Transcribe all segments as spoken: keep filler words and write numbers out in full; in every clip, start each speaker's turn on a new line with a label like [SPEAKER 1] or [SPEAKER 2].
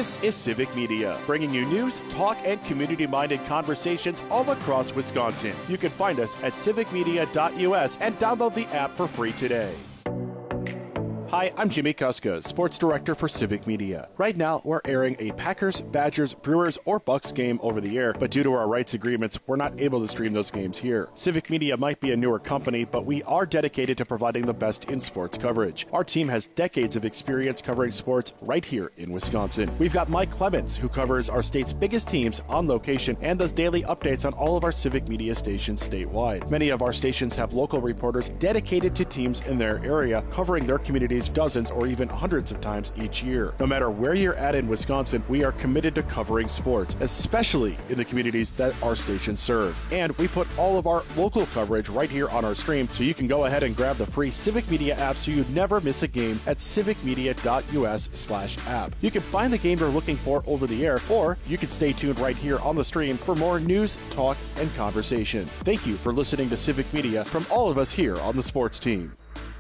[SPEAKER 1] This is Civic Media, bringing you news, talk, and community-minded conversations all across Wisconsin. You can find us at civic media dot U S and download the app for free today. Hi, I'm Jimmy Kuska, Sports Director for Civic Media. Right now, we're airing a Packers, Badgers, Brewers, or Bucks game over the air, but due to our rights agreements, we're not able to stream those games here. Civic Media might be a newer company, but we are dedicated to providing the best in sports coverage. Our team has decades of experience covering sports right here in Wisconsin. We've got Mike Clemens, who covers our state's biggest teams on location and does daily updates on all of our Civic Media stations statewide. Many of our stations have local reporters dedicated to teams in their area, covering their communities dozens or even hundreds of times each year. No matter where you're at in Wisconsin, we are committed to covering sports, especially in the communities that our stations serve. And we put all of our local coverage right here on our stream, so you can go ahead and grab the free Civic Media app so you never miss a game at civic media dot U S slash app. You can find the game you're looking for over the air, or you can stay tuned right here on the stream for more news, talk, and conversation. Thank you for listening to Civic Media from all of us here on the sports team.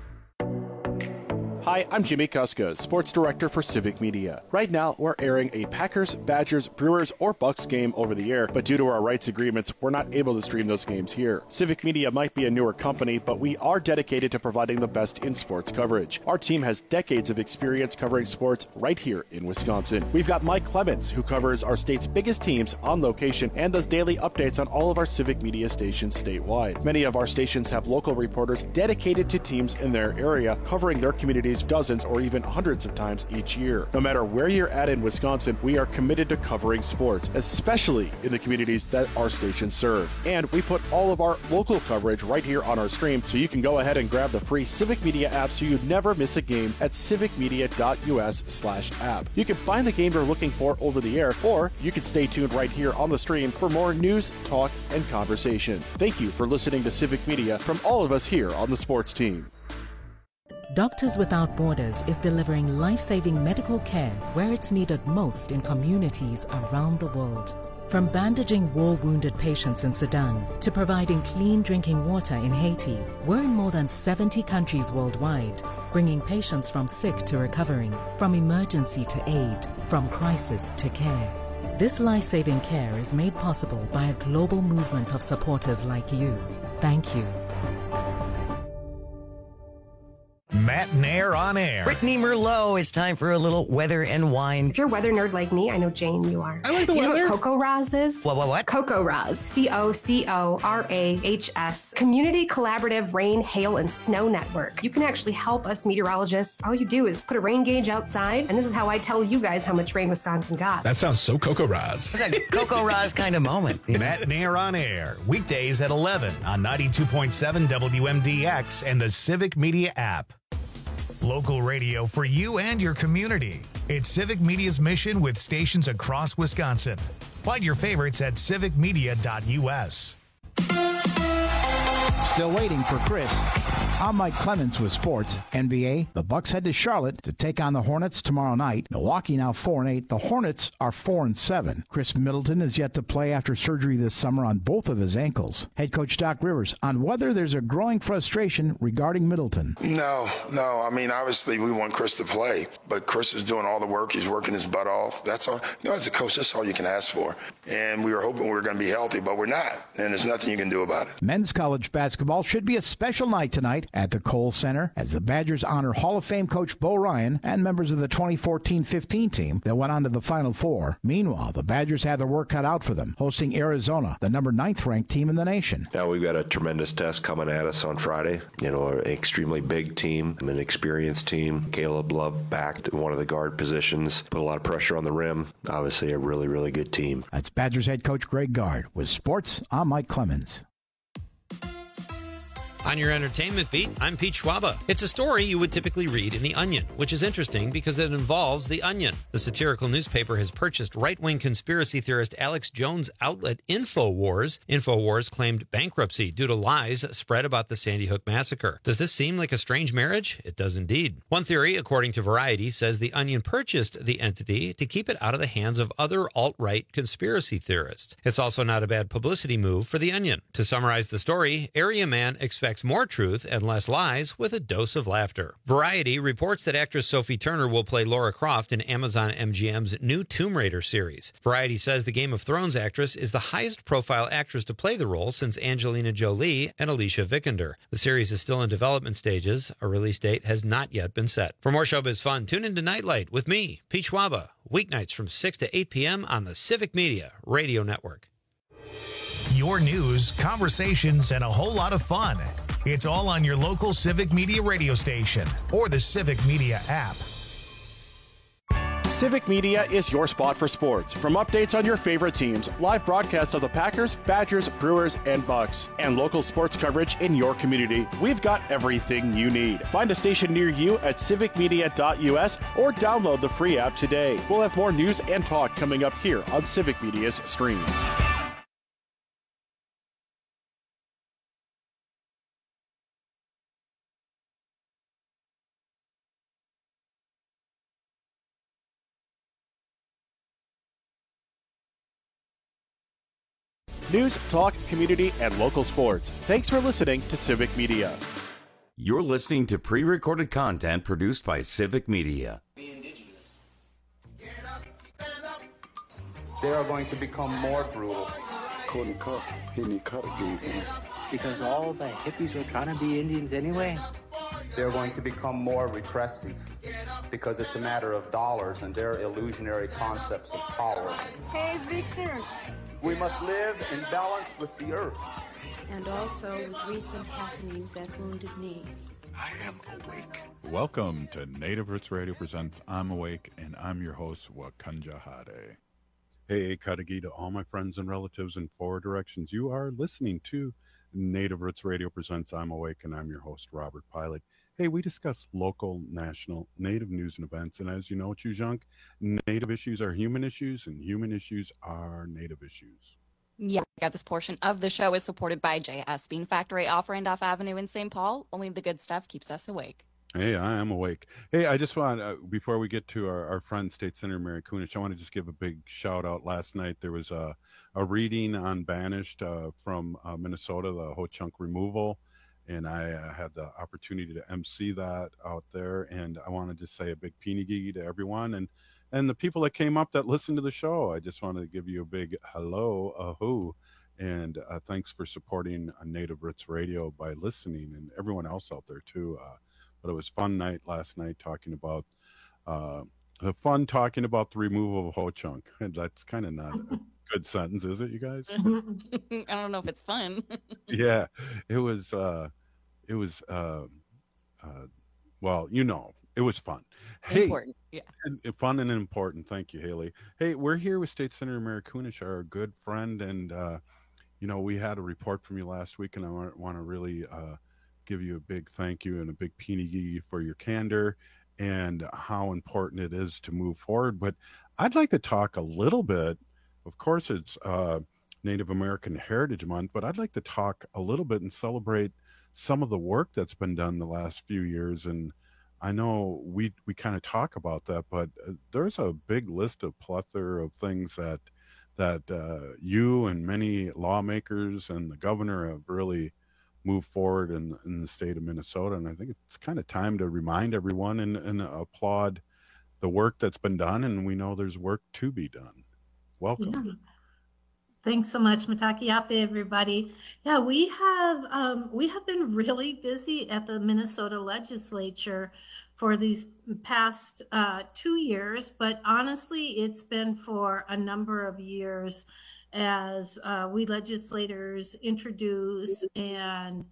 [SPEAKER 1] Hi, I'm Jimmy Kuska, Sports Director for Civic Media. Right now, we're airing a Packers, Badgers, Brewers, or Bucks game over the air, but due to our rights agreements, we're not able to stream those games here. Civic Media might be a newer company, but we are dedicated to providing the best in sports coverage. Our team has decades of experience covering sports right here in Wisconsin. We've got Mike Clemens, who covers our state's biggest teams on location and does daily updates on all of our Civic Media stations statewide. Many of our stations have local reporters dedicated to teams in their area, covering their communities dozens or even hundreds of times each year. No matter where you're at in Wisconsin, we are committed to covering sports, especially in the communities that our stations serve. And we put all of our local coverage right here on our stream, so you can go ahead and grab the free Civic Media app so you never miss a game at civic media dot U S slash app. You can find the game you're looking for over the air, or you can stay tuned right here on the stream for more news, talk, and conversation. Thank you for listening to Civic Media from all of us here on the sports team.
[SPEAKER 2] Doctors Without Borders is delivering life-saving medical care where it's needed most in communities around the world. From bandaging war-wounded patients in Sudan to providing clean drinking water in Haiti, we're in more than seventy countries worldwide, bringing patients from sick to recovering, from emergency to aid, from crisis to care. This life-saving care is made possible by a global movement of supporters like you. Thank you.
[SPEAKER 3] Matt Nair on air.
[SPEAKER 4] Brittany Merlot, it's time for a little weather and wine.
[SPEAKER 5] If you're a weather nerd like me, I know Jane, you are.
[SPEAKER 3] I like the
[SPEAKER 5] Do you
[SPEAKER 3] weather.
[SPEAKER 5] know what Coco Raz is?
[SPEAKER 4] What, what, what?
[SPEAKER 5] Coco Raz. C O C O R A H S. Community Collaborative Rain, Hail, and Snow Network. You can actually help us meteorologists. All you do is put a rain gauge outside, and this is how I tell you guys how much rain Wisconsin got.
[SPEAKER 3] That sounds so Coco Raz.
[SPEAKER 4] It's a Coco Raz kind of moment.
[SPEAKER 3] Matt Nair on air, weekdays at eleven on ninety-two point seven W M D X and the Civic Media app. Local radio for you and your community. It's Civic Media's mission with stations across Wisconsin. Find your favorites at civic media dot U S.
[SPEAKER 6] Still waiting for Chris. I'm Mike Clemens with sports. N B A, the Bucks head to Charlotte to take on the Hornets tomorrow night. Milwaukee now four and eight. The Hornets are four and seven. Chris Middleton is yet to play after surgery this summer on both of his ankles. Head coach Doc Rivers on whether there's a growing frustration regarding Middleton.
[SPEAKER 7] No, no. I mean, obviously we want Chris to play, but Chris is doing all the work. He's working his butt off. That's all. You know, as a coach, that's all you can ask for. And we were hoping we were going to be healthy, but we're not. And there's nothing you can do about it.
[SPEAKER 6] Men's college basketball should be a special night tonight at the Kohl Center as the Badgers honor Hall of Fame coach Bo Ryan and members of the twenty fourteen fifteen team that went on to the Final Four. Meanwhile, the Badgers have their work cut out for them, hosting Arizona, the number ninth ranked team in the nation.
[SPEAKER 8] Now we've got a tremendous test coming at us on Friday. You know, an extremely big team, an experienced team. Caleb Love backed at one of the guard positions, put a lot of pressure on the rim. Obviously a really, really good team.
[SPEAKER 6] That's Badgers head coach Greg Gard. With sports, I'm Mike Clemens.
[SPEAKER 9] On your entertainment beat, I'm Pete Schwaba. It's a story you would typically read in The Onion, which is interesting because it involves The Onion. The satirical newspaper has purchased right-wing conspiracy theorist Alex Jones' outlet InfoWars. InfoWars claimed bankruptcy due to lies spread about the Sandy Hook massacre. Does this seem like a strange marriage? It does indeed. One theory, according to Variety, says The Onion purchased the entity to keep it out of the hands of other alt-right conspiracy theorists. It's also not a bad publicity move for The Onion. To summarize the story, Area Man expects extracts more truth and less lies with a dose of laughter. Variety reports that actress Sophie Turner will play Lara Croft in Amazon M G M's new Tomb Raider series. Variety says the Game of Thrones actress is the highest-profile actress to play the role since Angelina Jolie and Alicia Vikander. The series is still in development stages. A release date has not yet been set. For more showbiz fun, tune into Nightlight with me, Pete Schwaba, weeknights from six to eight p.m. on the Civic Media Radio Network.
[SPEAKER 3] Your news, conversations, and a whole lot of fun. It's all on your local Civic Media radio station or the Civic Media app.
[SPEAKER 1] Civic Media is your spot for sports. From updates on your favorite teams, live broadcasts of the Packers, Badgers, Brewers, and Bucks, and local sports coverage in your community, we've got everything you need. Find a station near you at civic media dot u s or download the free app today. We'll have more news and talk coming up here on Civic Media's stream. News, talk, community, and local sports. Thanks for listening to Civic Media.
[SPEAKER 10] You're listening to pre-recorded content produced by Civic Media.
[SPEAKER 11] They are going to become more brutal.
[SPEAKER 12] Couldn't cut. He didn't cut again.
[SPEAKER 13] Because all the hippies were trying to be Indians anyway.
[SPEAKER 11] They're going to become more repressive because it's a matter of dollars and their illusionary concepts of power.
[SPEAKER 14] Hey, Victor.
[SPEAKER 11] We must live in balance with the earth.
[SPEAKER 14] And also with recent happenings at Wounded Knee.
[SPEAKER 12] I am awake.
[SPEAKER 15] Welcome to Native Roots Radio presents I'm Awake, and I'm your host, Wakanja Hade. Hey, Kadagi to all my friends and relatives in four directions. You are listening to Native Roots Radio presents I'm Awake, and I'm your host, Robert Pilot. Hey, we discuss local, national, Native news and events, and as you know, Chuzhunk, Native issues are human issues, and human issues are Native issues.
[SPEAKER 16] Yeah, this portion of the show is supported by J S Bean Factory off Randolph Avenue in Saint Paul. Only the good stuff keeps us awake.
[SPEAKER 15] Hey, I am awake. Hey, I just want, uh, before we get to our, our friend, State Senator Mary Kunesh, I want to just give a big shout out. Last night, there was a, a reading on Banished uh, from uh, Minnesota, the Ho-Chunk removal. And I uh, had the opportunity to emcee that out there. And I want to just say a big Pinigigi to everyone. And and the people that came up that listened to the show, I just wanted to give you a big hello, ahoo. And uh, thanks for supporting uh, Native Roots Radio by listening, and everyone else out there too. Uh, but it was a fun night last night talking about, uh, the fun talking about the removal of Ho-Chunk. And that's kind of not a good sentence, is it, you guys?
[SPEAKER 16] I don't know if it's fun.
[SPEAKER 15] Yeah, it was, uh, it was, uh, uh, well, you know, it was fun. Hey,
[SPEAKER 16] important, yeah.
[SPEAKER 15] And, and fun and important. Thank you, Haley. Hey, we're here with State Senator Mary Kunesh, our good friend. And, uh, you know, we had a report from you last week, and I want, want to really uh, give you a big thank you and a big pinigi for your candor and how important it is to move forward. But I'd like to talk a little bit. Of course, it's uh, Native American Heritage Month, but I'd like to talk a little bit and celebrate some of the work that's been done the last few years. And I know we we kind of talk about that, but there's a big list of plethora of things that that uh, you and many lawmakers and the governor have really moved forward in, in the state of Minnesota. And I think it's kind of time to remind everyone and, and applaud the work that's been done. And we know there's work to be done. Welcome.
[SPEAKER 17] Yeah. Thanks so much, Matakiape, everybody. Yeah, we have um, we have been really busy at the Minnesota legislature for these past uh, two years, but honestly, it's been for a number of years as uh, we legislators introduce and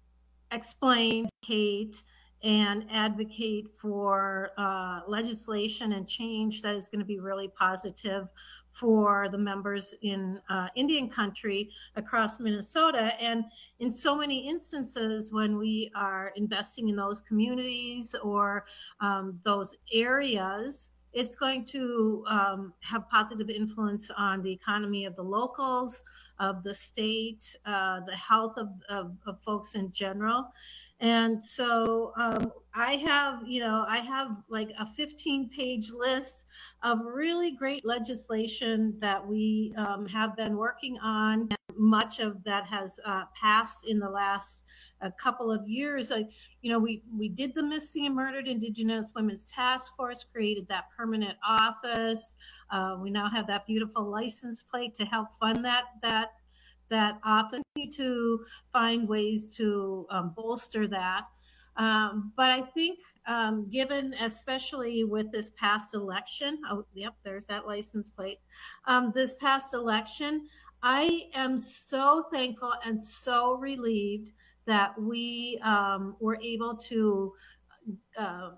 [SPEAKER 17] explain, Kate, and advocate for uh, legislation and change that is going to be really positive for the members in uh, Indian country across Minnesota. And in so many instances, when we are investing in those communities or um, those areas, it's going to um, have positive influence on the economy of the locals, of the state, uh, the health of, of, of folks in general. And so um, I have, you know, I have like a fifteen page list of really great legislation that we um, have been working on. much of that has uh, passed in the last a couple of years. Uh, you know, we, we did the Missing and Murdered Indigenous Women's Task Force, created that permanent office. Uh, we now have that beautiful license plate to help fund that that that office, to find ways to um, bolster that. Um, but I think um, given, especially with this past election, oh, yep, there's that license plate. Um, this past election, I am so thankful and so relieved that we um, were able to uh,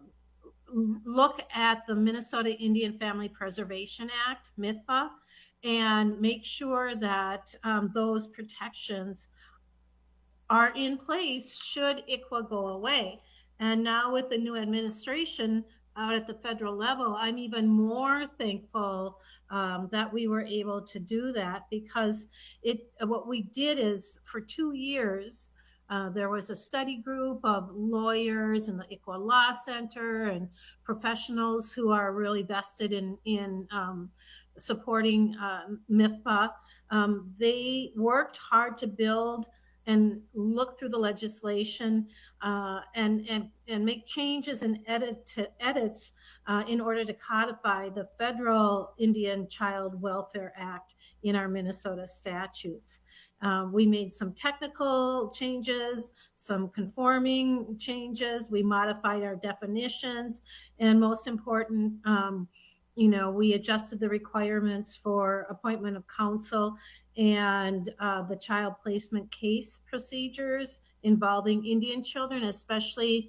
[SPEAKER 17] look at the Minnesota Indian Family Preservation Act, M I F P A, and make sure that um, those protections are in place should I C W A go away. And now with the new administration out at the federal level, I'm even more thankful um, that we were able to do that, because it what we did is for two years, uh, there was a study group of lawyers and the I C W A Law Center and professionals who are really vested in, in um, supporting uh, M I F P A. Um, they worked hard to build and look through the legislation uh, and, and, and make changes and edit to edits uh, in order to codify the federal Indian Child Welfare Act in our Minnesota statutes. Um, we made some technical changes, some conforming changes. We modified our definitions, and most important, um, you know, we adjusted the requirements for appointment of counsel and uh, the child placement case procedures involving Indian children, especially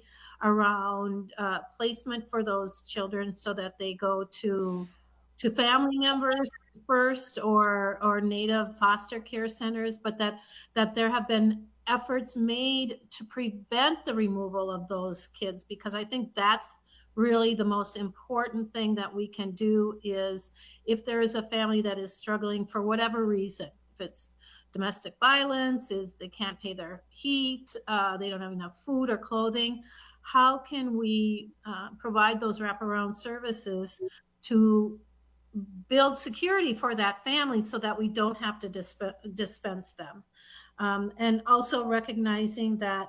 [SPEAKER 17] around uh, placement for those children so that they go to to family members first or or Native foster care centers, but that that there have been efforts made to prevent the removal of those kids, because I think that's really the most important thing that we can do. Is if there is a family that is struggling for whatever reason, if it's domestic violence, is they can't pay their heat, uh, they don't have enough food or clothing, how can we uh, provide those wraparound services to build security for that family so that we don't have to disp- dispense them? Um, and also recognizing that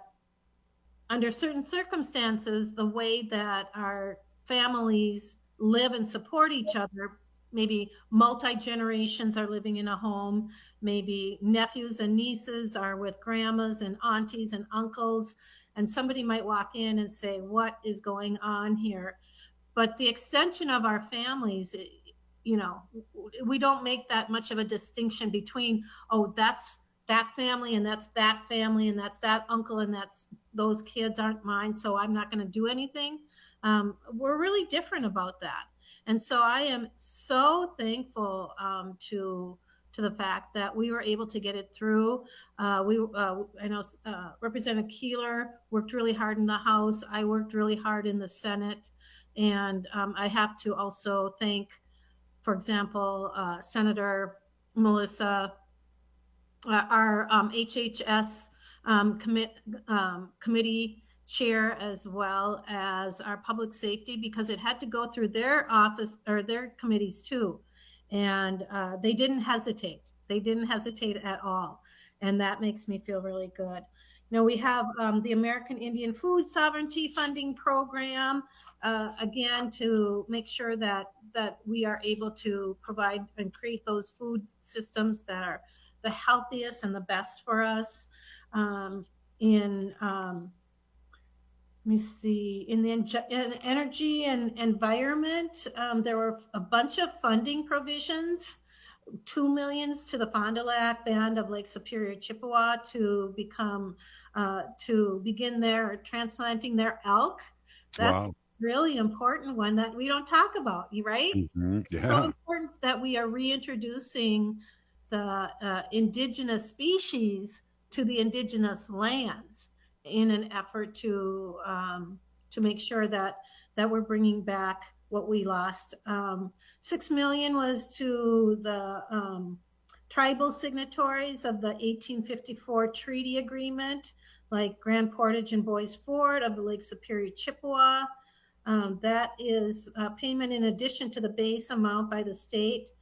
[SPEAKER 17] under certain circumstances, the way that our families live and support each other, maybe multi-generations are living in a home, maybe nephews and nieces are with grandmas and aunties and uncles, and somebody might walk in and say, what is going on here? But the extension of our families, you know, we don't make that much of a distinction between, oh, that's that family and that's that family and that's that uncle and that's those kids aren't mine, so I'm not going to do anything. Um, we're really different about that. And so I am so thankful um, to to the fact that we were able to get it through. Uh, we, uh, I know uh, Representative Keeler worked really hard in the House. I worked really hard in the Senate. And um, I have to also thank, for example, uh, Senator Melissa, uh, our um, H H S um, commit, um, committee chair, as well as our public safety, because it had to go through their office or their committees too. And uh, they didn't hesitate. They didn't hesitate at all. And that makes me feel really good. You know, we have um, the American Indian Food Sovereignty Funding Program, uh, again, to make sure that, that we are able to provide and create those food systems that are the healthiest and the best for us. Um, in, um, let me see, in the in energy and environment, um, there were a bunch of funding provisions. Two millions to the Fond du Lac Band of Lake Superior, Chippewa, to become uh, to begin their transplanting their elk. That's wow. a really important one that we don't talk about, right?
[SPEAKER 15] Mm-hmm. Yeah.
[SPEAKER 17] It's so important that we are reintroducing the uh, indigenous species to the indigenous lands in an effort to um, to make sure that that we're bringing back what we lost. Um, Six million was to the um, tribal signatories of the eighteen fifty-four treaty agreement, like Grand Portage and Boys Ford of the Lake Superior, Chippewa. Um, that is a payment in addition to the base amount by the state.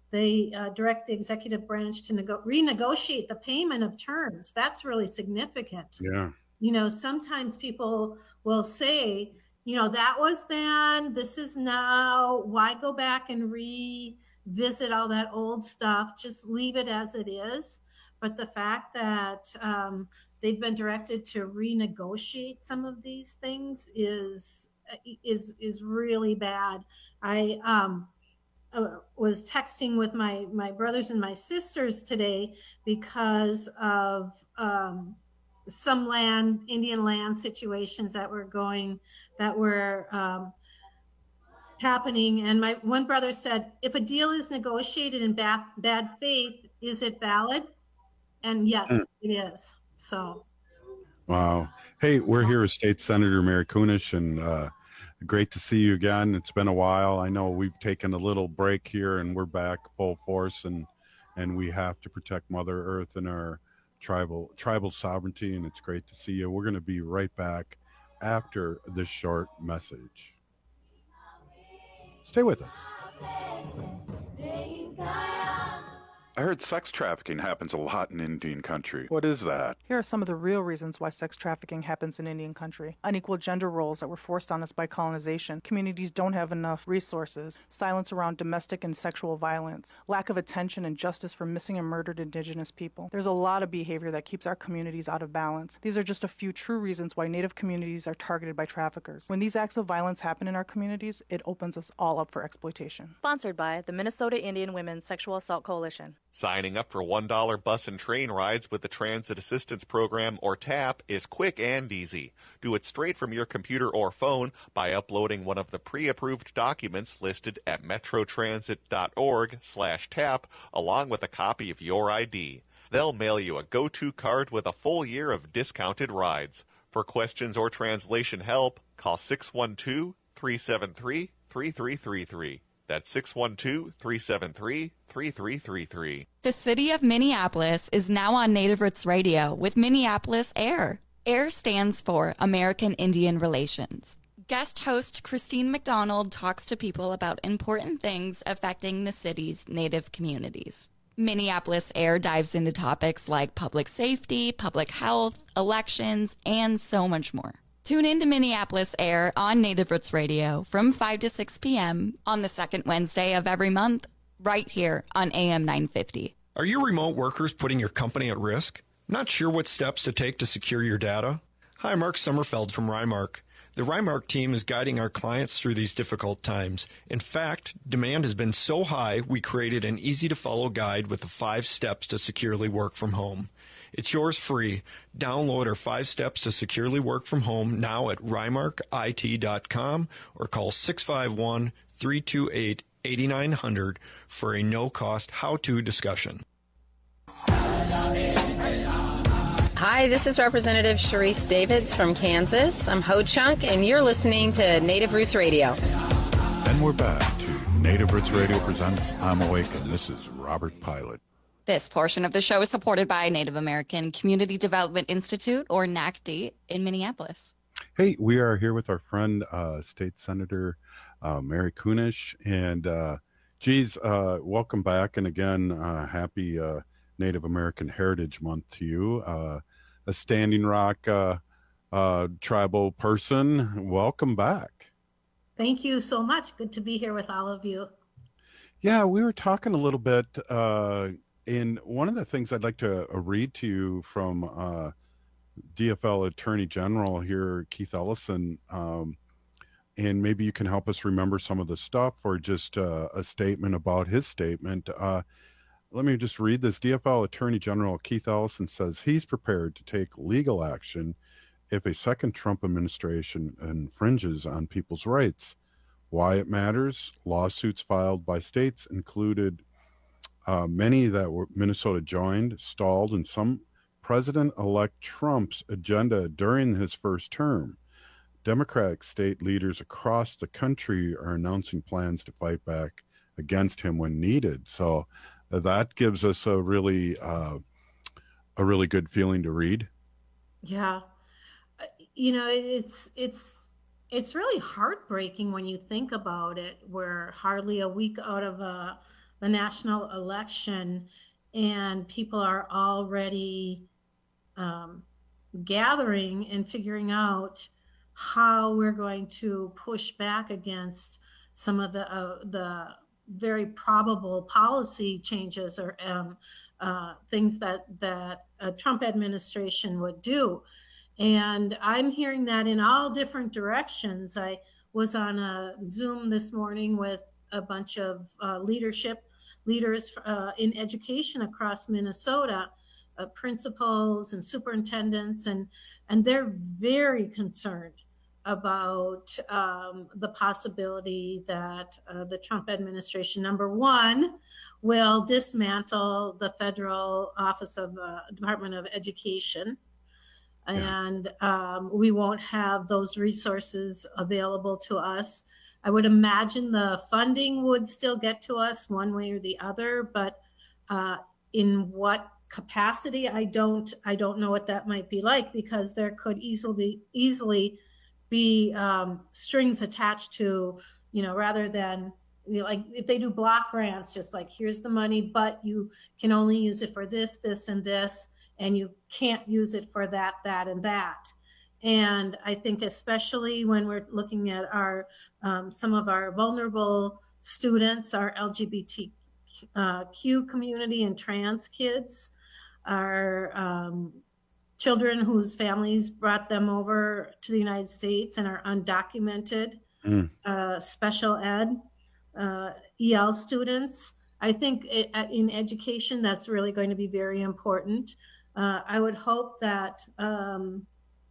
[SPEAKER 17] they uh, direct the executive branch to nego- renegotiate the payment of terms. That's really significant.
[SPEAKER 15] Yeah.
[SPEAKER 17] You know, sometimes people will say, you know, that was then, this is now. Why go back and revisit all that old stuff? Just leave it as it is. But the fact that um, they've been directed to renegotiate some of these things is is is really bad. I um, uh, was texting with my my brothers and my sisters today because of um, some land, Indian land situations that were going, that were um, happening. And my one brother said, if a deal is negotiated in bad, bad faith, is it valid? And yes, mm. it is. So.
[SPEAKER 15] Wow. Hey, we're here with State Senator Mary Kunesh, and uh, great to see you again. It's been a while. I know we've taken a little break here, and we're back full force, and and we have to protect Mother Earth and our tribal tribal sovereignty, and it's great to see you. We're going to be right back after this short message. Stay with us. I heard sex trafficking happens a lot in Indian country. What is that?
[SPEAKER 18] Here are some of the real reasons why sex trafficking happens in Indian country. Unequal gender roles that were forced on us by colonization. Communities don't have enough resources. Silence around domestic and sexual violence. Lack of attention and justice for missing and murdered Indigenous people. There's a lot of behavior that keeps our communities out of balance. These are just a few true reasons why Native communities are targeted by traffickers. When these acts of violence happen in our communities, it opens us all up for exploitation.
[SPEAKER 19] Sponsored by the Minnesota Indian Women's Sexual Assault Coalition.
[SPEAKER 20] Signing up for one dollar bus and train rides with the Transit Assistance Program, or TAP, is quick and easy. Do it straight from your computer or phone by uploading one of the pre-approved documents listed at metrotransit.org slash tap, along with a copy of your I D. They'll mail you a go-to card with a full year of discounted rides. For questions or translation help, call six one two, three seven three, three three three three. That's six one two, three seven three, three three three three.
[SPEAKER 16] The city of Minneapolis is now on Native Roots Radio with Minneapolis AIR. AIR stands for American Indian Relations. Guest host Christine McDonald talks to people about important things affecting the city's Native communities. Minneapolis AIR dives into topics like public safety, public health, elections, and so much more. Tune in to Minneapolis AIR on Native Roots Radio from five to six p.m. on the second Wednesday of every month, right here on A M nine fifty.
[SPEAKER 21] Are your remote workers putting your company at risk? Not sure what steps to take to secure your data? Hi, Mark Sommerfeld from Rymark. The Rymark team is guiding our clients through these difficult times. In fact, demand has been so high, we created an easy-to-follow guide with the five steps to securely work from home. It's yours free. Download our five steps to securely work from home now at rymark I T dot com or call six five one, three two eight, eight nine zero zero for a no-cost how-to discussion.
[SPEAKER 22] Hi, this is Representative Sharice Davids from Kansas. I'm Ho Chunk, and you're listening to Native Roots Radio.
[SPEAKER 15] And we're back to Native Roots Radio presents I'm Awake, and this is Robert Pilot.
[SPEAKER 16] This portion of the show is supported by Native American Community Development Institute, or N A C D, in Minneapolis.
[SPEAKER 15] Hey, we are here with our friend, uh, State Senator uh, Mary Kunesh. And, uh, geez, uh, welcome back. And again, uh, happy uh, Native American Heritage Month to you. Uh, a Standing Rock uh, uh, tribal person, welcome back.
[SPEAKER 17] Thank you so much. Good to be here with all of you.
[SPEAKER 15] Yeah, we were talking a little bit. Uh, And one of the things I'd like to uh, read to you from uh, D F L Attorney General here, Keith Ellison, um, and maybe you can help us remember some of the stuff or just uh, a statement about his statement. Uh, let me just read this. D F L Attorney General Keith Ellison says he's prepared to take legal action if a second Trump administration infringes on people's rights. Why it matters? Lawsuits filed by states included Uh, many that were Minnesota joined, stalled, and some President-elect Trump's agenda during his first term. Democratic state leaders across the country are announcing plans to fight back against him when needed. So uh, that gives us a really, uh, a really good feeling to read.
[SPEAKER 17] Yeah, you know, it's it's it's really heartbreaking when you think about it. We're hardly a week out of a the national election, and people are already um, gathering and figuring out how we're going to push back against some of the uh, the very probable policy changes or um, uh, things that that a Trump administration would do. And I'm hearing that in all different directions. I was on a Zoom this morning with a bunch of uh, leadership leaders uh, in education across Minnesota, uh, principals and superintendents, and and they're very concerned about um, the possibility that uh, the Trump administration, number one, will dismantle the federal Office of uh, Department of Education. Yeah. And um, we won't have those resources available to us. I would imagine the funding would still get to us one way or the other, but uh, in what capacity, I don't, I don't know what that might be like, because there could easily, easily be um, strings attached to, you know, rather than, you know, like if they do block grants, just like, here's the money, but you can only use it for this, this, and this, and you can't use it for that, that, and that. And I think especially when we're looking at our, um, some of our vulnerable students, our L G B T Q community and trans kids, our um, children whose families brought them over to the United States and are undocumented, mm. uh, special ed, uh, E L students. I think it, in education, that's really going to be very important. Uh, I would hope that, um,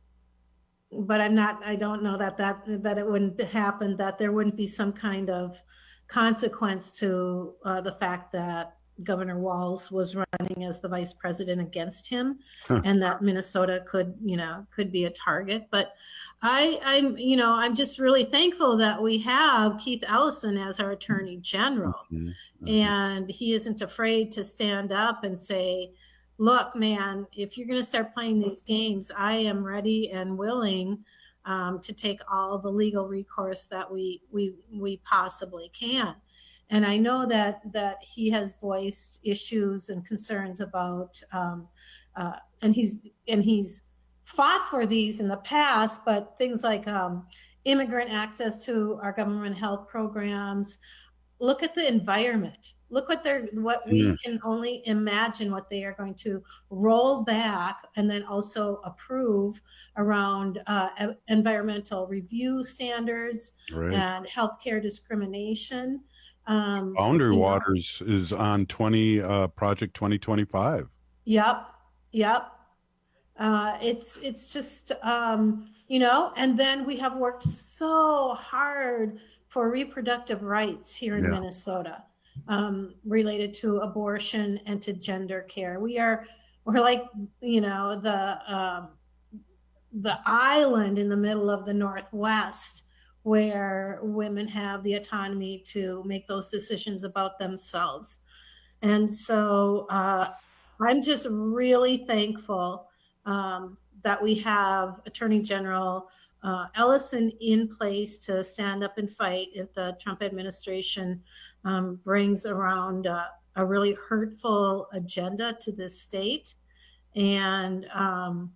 [SPEAKER 17] but I'm not, I don't know that, that, that it wouldn't happen, that there wouldn't be some kind of consequence to uh, the fact that Governor Walz was running as the vice president against him, huh. and that Minnesota could, you know, could be a target. But I, I'm, you know, I'm just really thankful that we have Keith Ellison as our Attorney General, mm-hmm. Mm-hmm. and he isn't afraid to stand up and say, look, man, if you're going to start playing these games, I am ready and willing um, to take all the legal recourse that we we we possibly can. And I know that that he has voiced issues and concerns about, um, uh, and he's and he's fought for these in the past, but things like um, immigrant access to our government health programs. Look at the environment. Look what they're what we yeah. can only imagine what they are going to roll back and then also approve around uh, environmental review standards right. and healthcare discrimination. Um,
[SPEAKER 15] Boundary Waters know. is on twenty uh, Project twenty twenty-five.
[SPEAKER 17] Yep, yep. Uh, it's it's just um, you know, and then we have worked so hard for reproductive rights here in yeah. Minnesota, um, related to abortion and to gender care. We are we're like you know the um, the island in the middle of the Northwest, where women have the autonomy to make those decisions about themselves. And so uh, I'm just really thankful um, that we have Attorney General uh, Ellison in place to stand up and fight if the Trump administration um, brings around uh, a really hurtful agenda to this state. And um,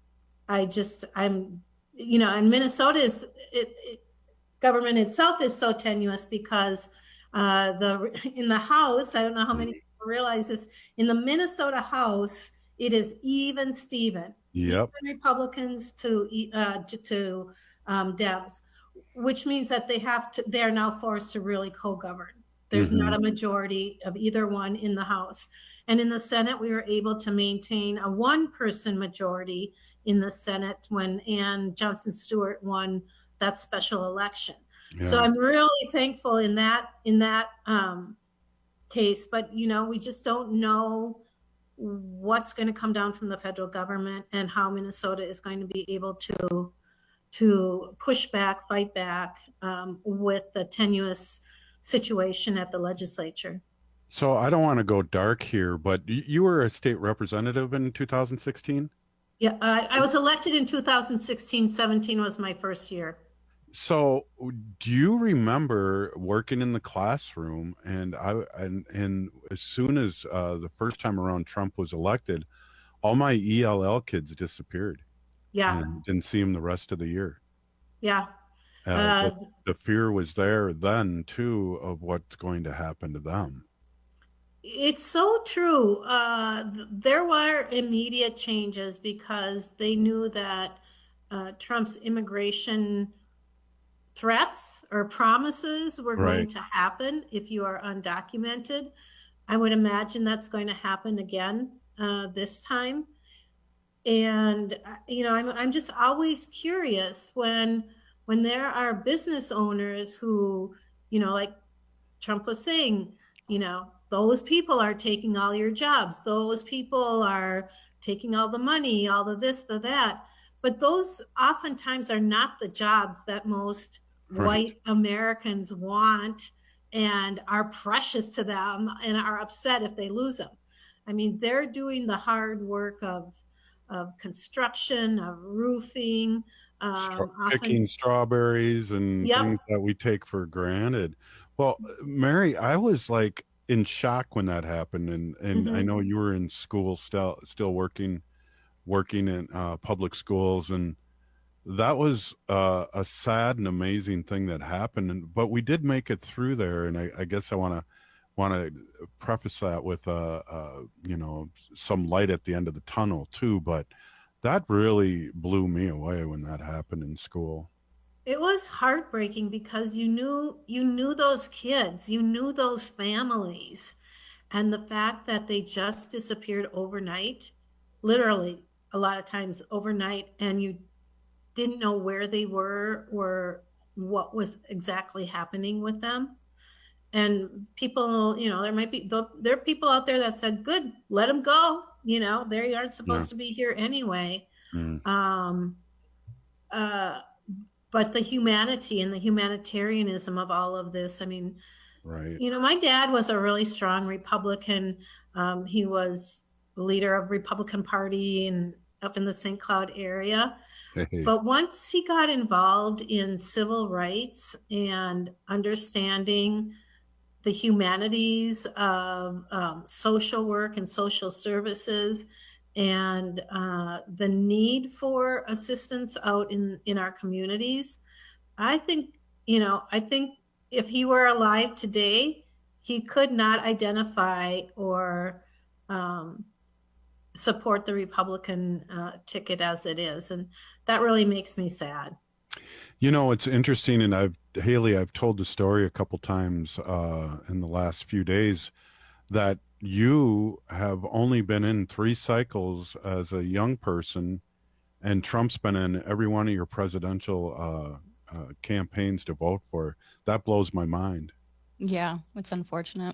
[SPEAKER 17] I just, I'm, you know, and Minnesota is, it, it, government itself is so tenuous because uh, the in the House, I don't know how many people realize this, in the Minnesota House, it is even Steven.
[SPEAKER 15] Yep.
[SPEAKER 17] Even Republicans to uh, to, to um, Dems, which means that they have to. They are now forced to really co-govern. There's mm-hmm. not a majority of either one in the House, and in the Senate, we were able to maintain a one-person majority in the Senate when Ann Johnson Stewart won that special election. Yeah. So I'm really thankful in that in that um, case. But you know, we just don't know what's going to come down from the federal government and how Minnesota is going to be able to to push back, fight back um, with the tenuous situation at the legislature.
[SPEAKER 15] So I don't want to go dark here, but you were a state representative in two thousand sixteen?
[SPEAKER 17] Yeah, I, I was elected in two thousand sixteen. seventeen was my first year.
[SPEAKER 15] So, do you remember working in the classroom? And I and and as soon as uh, the first time around Trump was elected, all my E L L kids disappeared.
[SPEAKER 17] Yeah.
[SPEAKER 15] And didn't see them the rest of the year.
[SPEAKER 17] Yeah.
[SPEAKER 15] Uh,
[SPEAKER 17] Uh,
[SPEAKER 15] the, the fear was there then too of what's going to happen to them.
[SPEAKER 17] It's so true. Uh, th- there were immediate changes because they knew that uh, Trump's immigration threats or promises were going
[SPEAKER 15] Right.
[SPEAKER 17] to happen if you are undocumented. I would imagine that's going to happen again uh, this time. And uh, you know, I'm I'm just always curious when when there are business owners who, you know, like Trump was saying, you know, those people are taking all your jobs. Those people are taking all the money, all the this, the that. But those oftentimes are not the jobs that most
[SPEAKER 15] Right.
[SPEAKER 17] white Americans want and are precious to them and are upset if they lose them. I mean, they're doing the hard work of of construction, of roofing, um,
[SPEAKER 15] Stra-
[SPEAKER 17] often-
[SPEAKER 15] picking strawberries and
[SPEAKER 17] Yep.
[SPEAKER 15] things that we take for granted. Well, Mary, I was like in shock when that happened, and and I
[SPEAKER 17] Mhm.
[SPEAKER 15] know you were in school still still working working in uh, public schools, and that was uh, a sad and amazing thing that happened. And, but we did make it through there, and I, I guess I want to want to preface that with uh, uh, you know, some light at the end of the tunnel too. But that really blew me away when that happened in school.
[SPEAKER 17] It was heartbreaking because you knew you knew those kids, you knew those families, and the fact that they just disappeared overnight, literally a lot of times overnight, and you didn't know where they were or what was exactly happening with them. And people, you know, there might be there are people out there that said, "Good, let them go." You know, they aren't supposed
[SPEAKER 15] Yeah.
[SPEAKER 17] to be here anyway.
[SPEAKER 15] Mm.
[SPEAKER 17] Um, uh, but the humanity and the humanitarianism of all of this, I mean,
[SPEAKER 15] Right.
[SPEAKER 17] you know, my dad was a really strong Republican. Um, he was the leader of Republican Party and up in the Saint Cloud area.
[SPEAKER 15] Hey.
[SPEAKER 17] But once he got involved in civil rights and understanding the humanities of um, social work and social services and uh, the need for assistance out in, in our communities, I think, you know, I think if he were alive today, he could not identify or um, support the Republican uh, ticket as it is. And that really makes me sad.
[SPEAKER 15] You know, it's interesting, and I've Haley, I've told the story a couple times uh, in the last few days that you have only been in three cycles as a young person, and Trump's been in every one of your presidential uh, uh, campaigns to vote for. That blows my mind.
[SPEAKER 16] Yeah, it's unfortunate.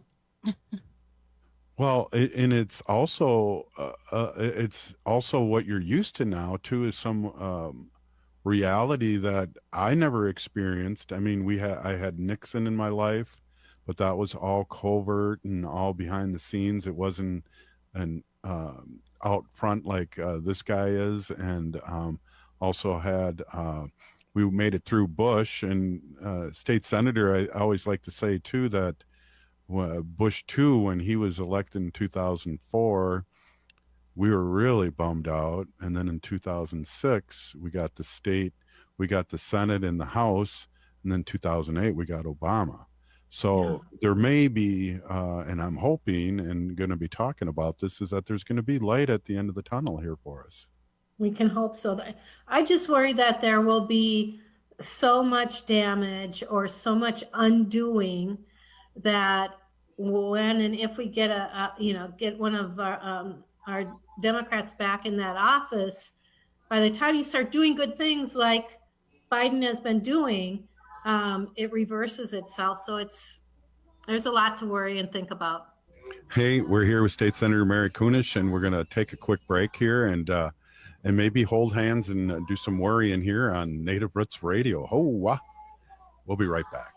[SPEAKER 15] Well, it, and it's also uh, uh, it's also what you're used to now too, is some um, reality that I never experienced. I mean, we had I had Nixon in my life, but that was all covert and all behind the scenes. It wasn't an um, out front like uh, this guy is, and um, also had uh, we made it through Bush and uh, state senator. I, I always like to say too that. Bush two, when he was elected in two thousand four, we were really bummed out. And then in two thousand six, we got the state, we got the Senate and the House. And then two thousand eight, we got Obama. So yeah. there may be, uh, and I'm hoping and going to be talking about this, is that there's going to be light at the end of the tunnel here for us.
[SPEAKER 17] We can hope so. I just worry that there will be so much damage or so much undoing that when and if we get a, a you know get one of our um, our Democrats back in that office, by the time you start doing good things like Biden has been doing, um, it reverses itself. So it's there's a lot to worry and think about.
[SPEAKER 15] Hey, we're here with State Senator Mary Kunesh, and we're going to take a quick break here and uh, and maybe hold hands and uh, do some worrying here on Native Roots Radio. Ho, wah. We'll be right back.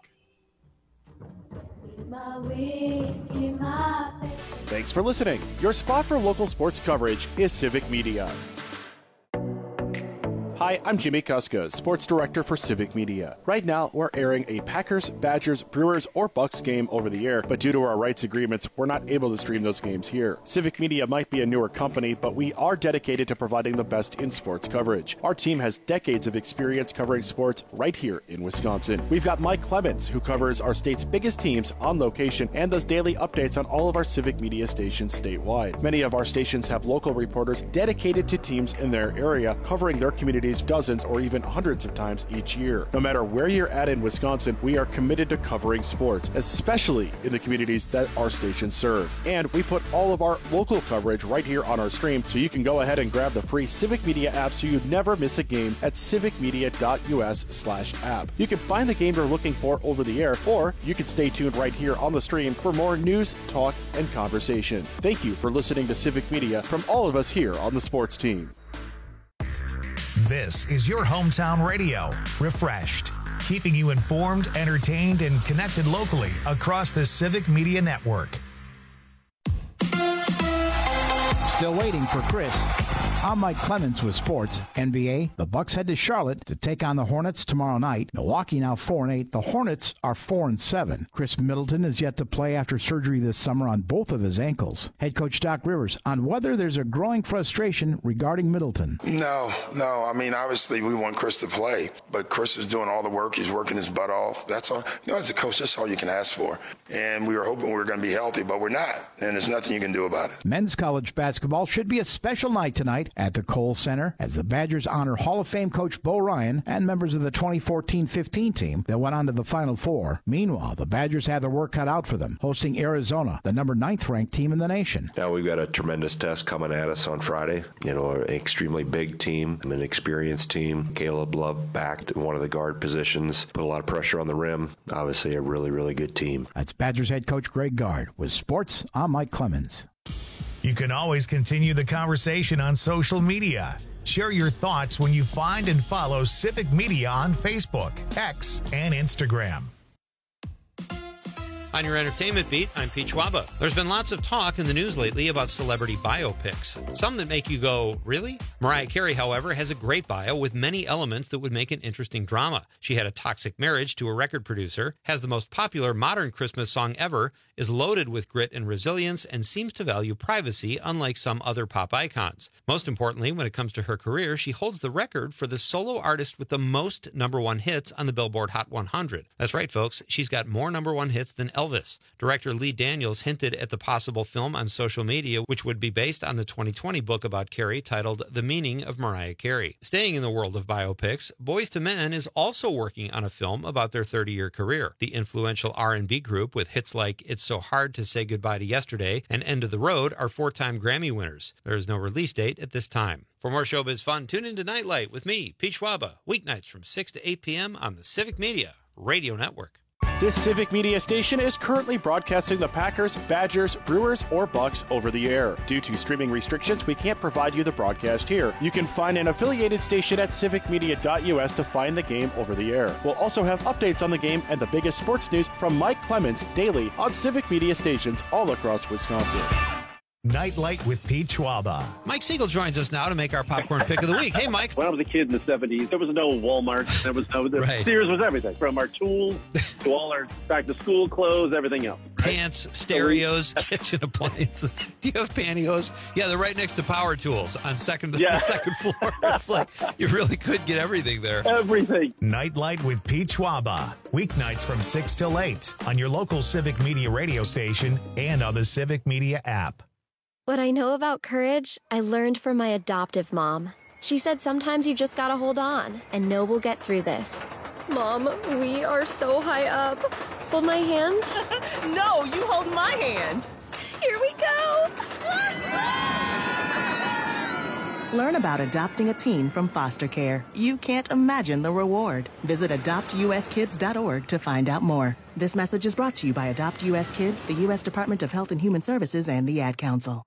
[SPEAKER 1] Thanks for listening. Your spot for local sports coverage is Civic Media. Hi, I'm Jimmy Kuska, Sports Director for Civic Media. Right now, we're airing a Packers, Badgers, Brewers, or Bucks game over the air, but due to our rights agreements, we're not able to stream those games here. Civic Media might be a newer company, but we are dedicated to providing the best in sports coverage. Our team has decades of experience covering sports right here in Wisconsin. We've got Mike Clemens, who covers our state's biggest teams on location and does daily updates on all of our Civic Media stations statewide. Many of our stations have local reporters dedicated to teams in their area, covering their communities dozens or even hundreds of times each year. No matter where you're at in Wisconsin, we are committed to covering sports, especially in the communities that our stations serve. And we put all of our local coverage right here on our stream, so you can go ahead and grab the free Civic Media app so you never miss a game at civicmedia.us slash app. You can find the game you're looking for over the air, or you can stay tuned right here on the stream for more news, talk, and conversation. Thank you for listening to Civic Media from all of us here on the sports team.
[SPEAKER 3] This is your hometown radio, Refreshed, keeping you informed, entertained, and connected locally across the Civic Media Network.
[SPEAKER 6] Still waiting for Chris. I'm Mike Clemens with sports. N B A, the Bucks head to Charlotte to take on the Hornets tomorrow night. Milwaukee now four and eight. The Hornets are four and seven. Chris Middleton is yet to play after surgery this summer on both of his ankles. Head coach Doc Rivers on whether there's a growing frustration regarding Middleton.
[SPEAKER 7] No, no. I mean, obviously we want Chris to play, but Chris is doing all the work. He's working his butt off. That's all. You know, as a coach, that's all you can ask for. And we were hoping we were going to be healthy, but we're not. And there's nothing you can do about it.
[SPEAKER 6] Men's college basketball should be a special night tonight at the Kohl Center as the Badgers honor Hall of Fame coach Bo Ryan and members of the twenty fourteen fifteen team that went on to the Final Four. Meanwhile, the Badgers had their work cut out for them, hosting Arizona, the number ninth ranked team in the nation.
[SPEAKER 8] Now we've got a tremendous test coming at us on Friday. You know, an extremely big team, an experienced team. Caleb Love backed in one of the guard positions, put a lot of pressure on the rim. Obviously a really, really good team.
[SPEAKER 6] That's Badgers head coach Greg Gard. With sports, I'm Mike Clemens.
[SPEAKER 3] You can always continue the conversation on social media. Share your thoughts when you find and follow Civic Media on Facebook, X, and Instagram.
[SPEAKER 9] On your entertainment beat, I'm Pete Schwaba. There's been lots of talk in the news lately about celebrity biopics. Some that make you go, really? Mariah Carey, however, has a great bio with many elements that would make an interesting drama. She had a toxic marriage to a record producer, has the most popular modern Christmas song ever, is loaded with grit and resilience, and seems to value privacy, unlike some other pop icons. Most importantly, when it comes to her career, she holds the record for the solo artist with the most number one hits on the Billboard Hot one hundred. That's right, folks. She's got more number one hits than Elvis. Director Lee Daniels hinted at the possible film on social media, which would be based on the twenty twenty book about Carey titled The Meaning of Mariah Carey. Staying in the world of biopics, Boyz two Men is also working on a film about their thirty-year career. The influential R and B group with hits like It's So Hard to Say Goodbye to Yesterday and End of the Road are four-time Grammy winners. There is no release date at this time. For more showbiz fun, tune into Nightlight with me, Pete Schwaba, weeknights from six to eight p.m. on the Civic Media Radio Network.
[SPEAKER 1] This Civic Media station is currently broadcasting the Packers, Badgers, Brewers, or Bucks over the air. Due to streaming restrictions, we can't provide you the broadcast here. You can find an affiliated station at civic media dot u s to find the game over the air. We'll also have updates on the game and the biggest sports news from Mike Clemens daily on Civic Media stations all across Wisconsin.
[SPEAKER 3] Nightlight with Pete Schwaba.
[SPEAKER 9] Mike Siegel joins us now to make our popcorn pick of the week. Hey, Mike.
[SPEAKER 2] When I was a kid in the seventies, there was no Walmart. There was no the
[SPEAKER 9] right.
[SPEAKER 2] Sears was everything, from our tools to all our back-to-school clothes, everything else. Right?
[SPEAKER 9] Pants, stereos, kitchen appliances. Do you have pantyhose? Yeah, they're right next to power tools on second
[SPEAKER 2] yeah.
[SPEAKER 9] the second floor. It's like you really could get everything there.
[SPEAKER 2] Everything.
[SPEAKER 3] Nightlight with Pete Schwaba. Weeknights from six till eight on your local Civic Media radio station and on the Civic Media app.
[SPEAKER 5] What I know about courage, I learned from my adoptive mom. She said sometimes you just gotta hold on and know we'll get through this. Mom, we are so high up. Hold my hand.
[SPEAKER 23] No, you hold my hand.
[SPEAKER 5] Here we go.
[SPEAKER 23] Learn about adopting a teen from foster care. You can't imagine the reward. Visit adopt u s kids dot org to find out more. This message is brought to you by Adopt U S Kids, the U S Department of Health and Human Services, and the Ad Council.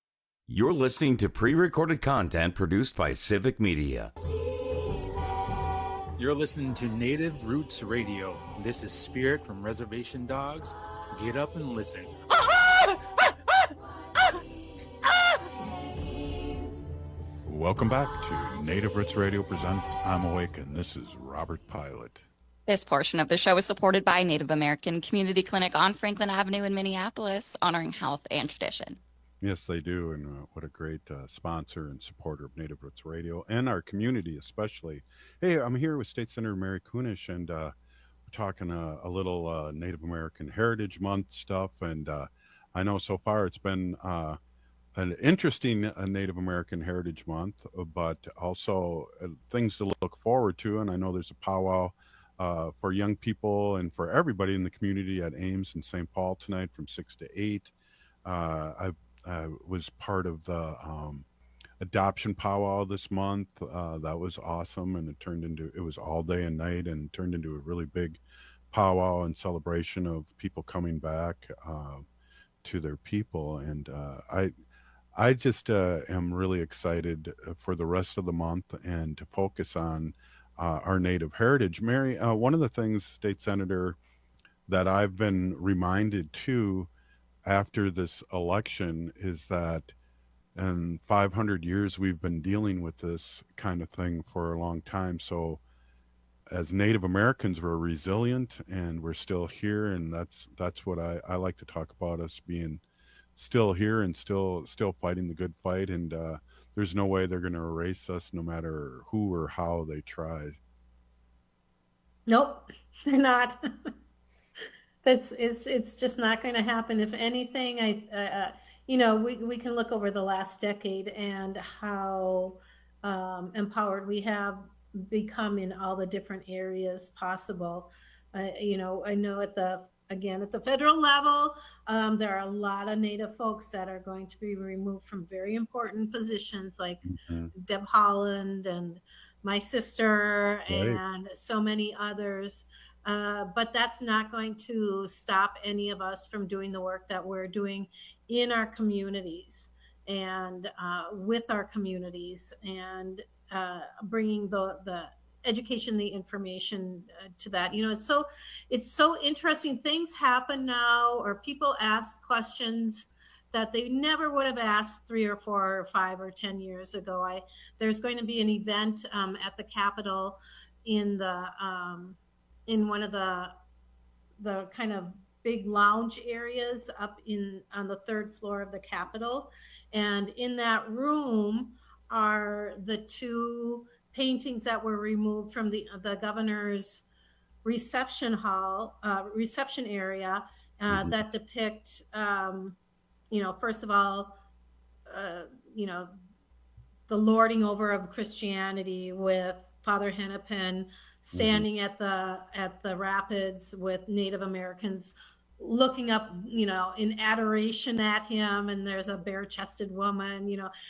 [SPEAKER 10] You're listening to pre-recorded content produced by Civic Media.
[SPEAKER 4] You're listening to Native Roots Radio. This is Spirit from Reservation Dogs. Get up and listen.
[SPEAKER 15] Welcome back to Native Roots Radio presents I'm Awake, and this is Robert Pilot.
[SPEAKER 16] This portion of the show is supported by Native American Community Clinic on Franklin Avenue in Minneapolis, honoring health and tradition.
[SPEAKER 15] Yes, they do, and uh, what a great uh, sponsor and supporter of Native Roots Radio and our community especially. Hey, I'm here with State Senator Mary Kunesh, and uh, we're talking uh, a little uh, Native American Heritage Month stuff, and uh, I know so far it's been uh, an interesting uh, Native American Heritage Month, but also uh, things to look forward to, and I know there's a powwow uh, for young people and for everybody in the community at Ames in Saint Paul tonight from six to eight. Uh, I've I was part of the um, adoption powwow this month. Uh, that was awesome, and it turned into, it was all day and night, and turned into a really big powwow and celebration of people coming back uh, to their people. And uh, I, I just uh, am really excited for the rest of the month and to focus on uh, our Native heritage. Mary, uh, one of the things, State Senator, that I've been reminded too after this election is that in five hundred years we've been dealing with this kind of thing for a long time. So as Native Americans, we're resilient and we're still here, and that's that's what I, I like to talk about, us being still here and still still fighting the good fight. And uh, there's no way they're going to erase us, no matter who or how they try.
[SPEAKER 17] Nope, they're not. That's it's it's just not going to happen. If anything, I uh, you know we we can look over the last decade and how um, empowered we have become in all the different areas possible. Uh, you know, I know at the again at the federal level, um, there are a lot of Native folks that are going to be removed from very important positions, like mm-hmm. Deb Holland and my sister, right. and so many others. Uh, but that's not going to stop any of us from doing the work that we're doing in our communities and uh, with our communities, and uh, bringing the the education, the information uh, to that. You know, it's so it's so interesting. Things happen now, or people ask questions that they never would have asked three or four or five or ten years ago. I there's going to be an event um, at the Capitol in the um, in one of the the kind of big lounge areas up in on the third floor of the Capitol. And in that room are the two paintings that were removed from the the governor's reception hall, uh, reception area uh, mm-hmm. that depict, um, you know, first of all, uh, you know, the lording over of Christianity with Father Hennepin standing mm-hmm. at the at the rapids with Native Americans looking up, you know, in adoration at him, and there's a bare-chested woman, you know,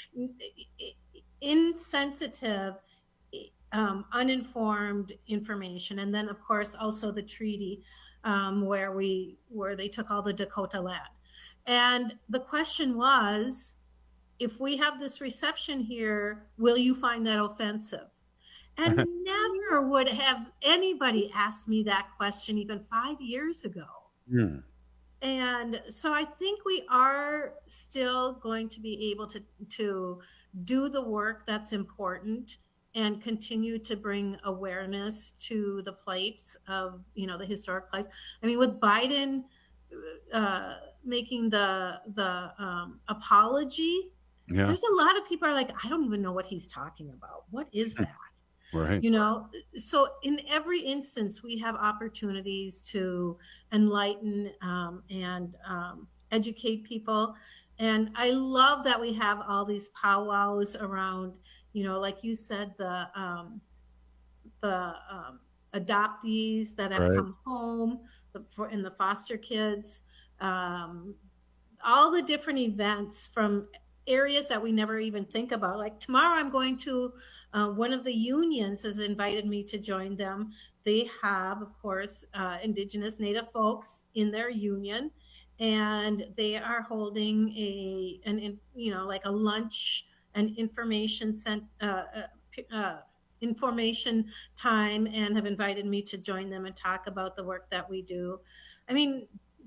[SPEAKER 17] insensitive, um, uninformed information. And then, of course, also the treaty um, where we where they took all the Dakota land. And the question was, if we have this reception here, will you find that offensive? And never would have anybody asked me that question even five years ago. Mm. And so I think we are still going to be able to, to do the work that's important and continue to bring awareness to the plights of, you know, the historic plights. I mean, with Biden uh, making the, the um, apology, yeah. there's a lot of people are like, I don't even know what he's talking about. What is that?
[SPEAKER 15] Right.
[SPEAKER 17] You know, so in every instance, we have opportunities to enlighten um, and um, educate people. And I love that we have all these powwows around, you know, like you said, the um, the um, adoptees that have right. come home the, for in the foster kids, um, all the different events from areas that we never even think about. Like tomorrow, I'm going to uh, one of the unions has invited me to join them. They have, of course, uh, Indigenous Native folks in their union, and they are holding a an you know like a lunch and information cent, uh, uh, information time and have invited me to join them and talk about the work that we do. I mean,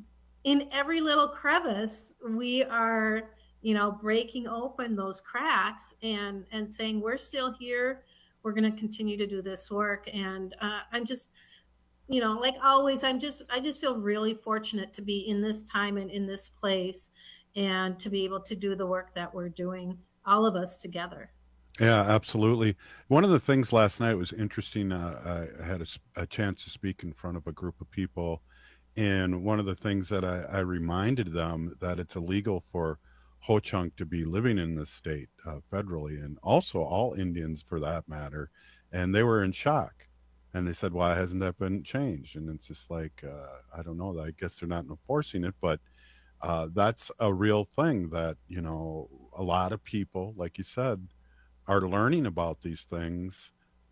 [SPEAKER 17] in every little crevice, we are, you know, breaking open those cracks and, and saying, we're still here. We're going to continue to do this work. And uh, I'm just, you know, like always, I'm just, I just feel really fortunate to be in this time and in this place and to be able to do the work that we're doing, all of us together.
[SPEAKER 15] Yeah, absolutely. One of the things last night was interesting. Uh, I had a, a chance to speak in front of a group of people. And one of the things that I, I reminded them that it's illegal for Ho-Chunk to be living in the state uh, federally, and also all Indians for that matter. And they were in shock. And they said, why hasn't that been changed? And it's just like, uh, I don't know. I guess they're not enforcing it, but uh, that's a real thing that, you know, a lot of people, like you said, are learning about these things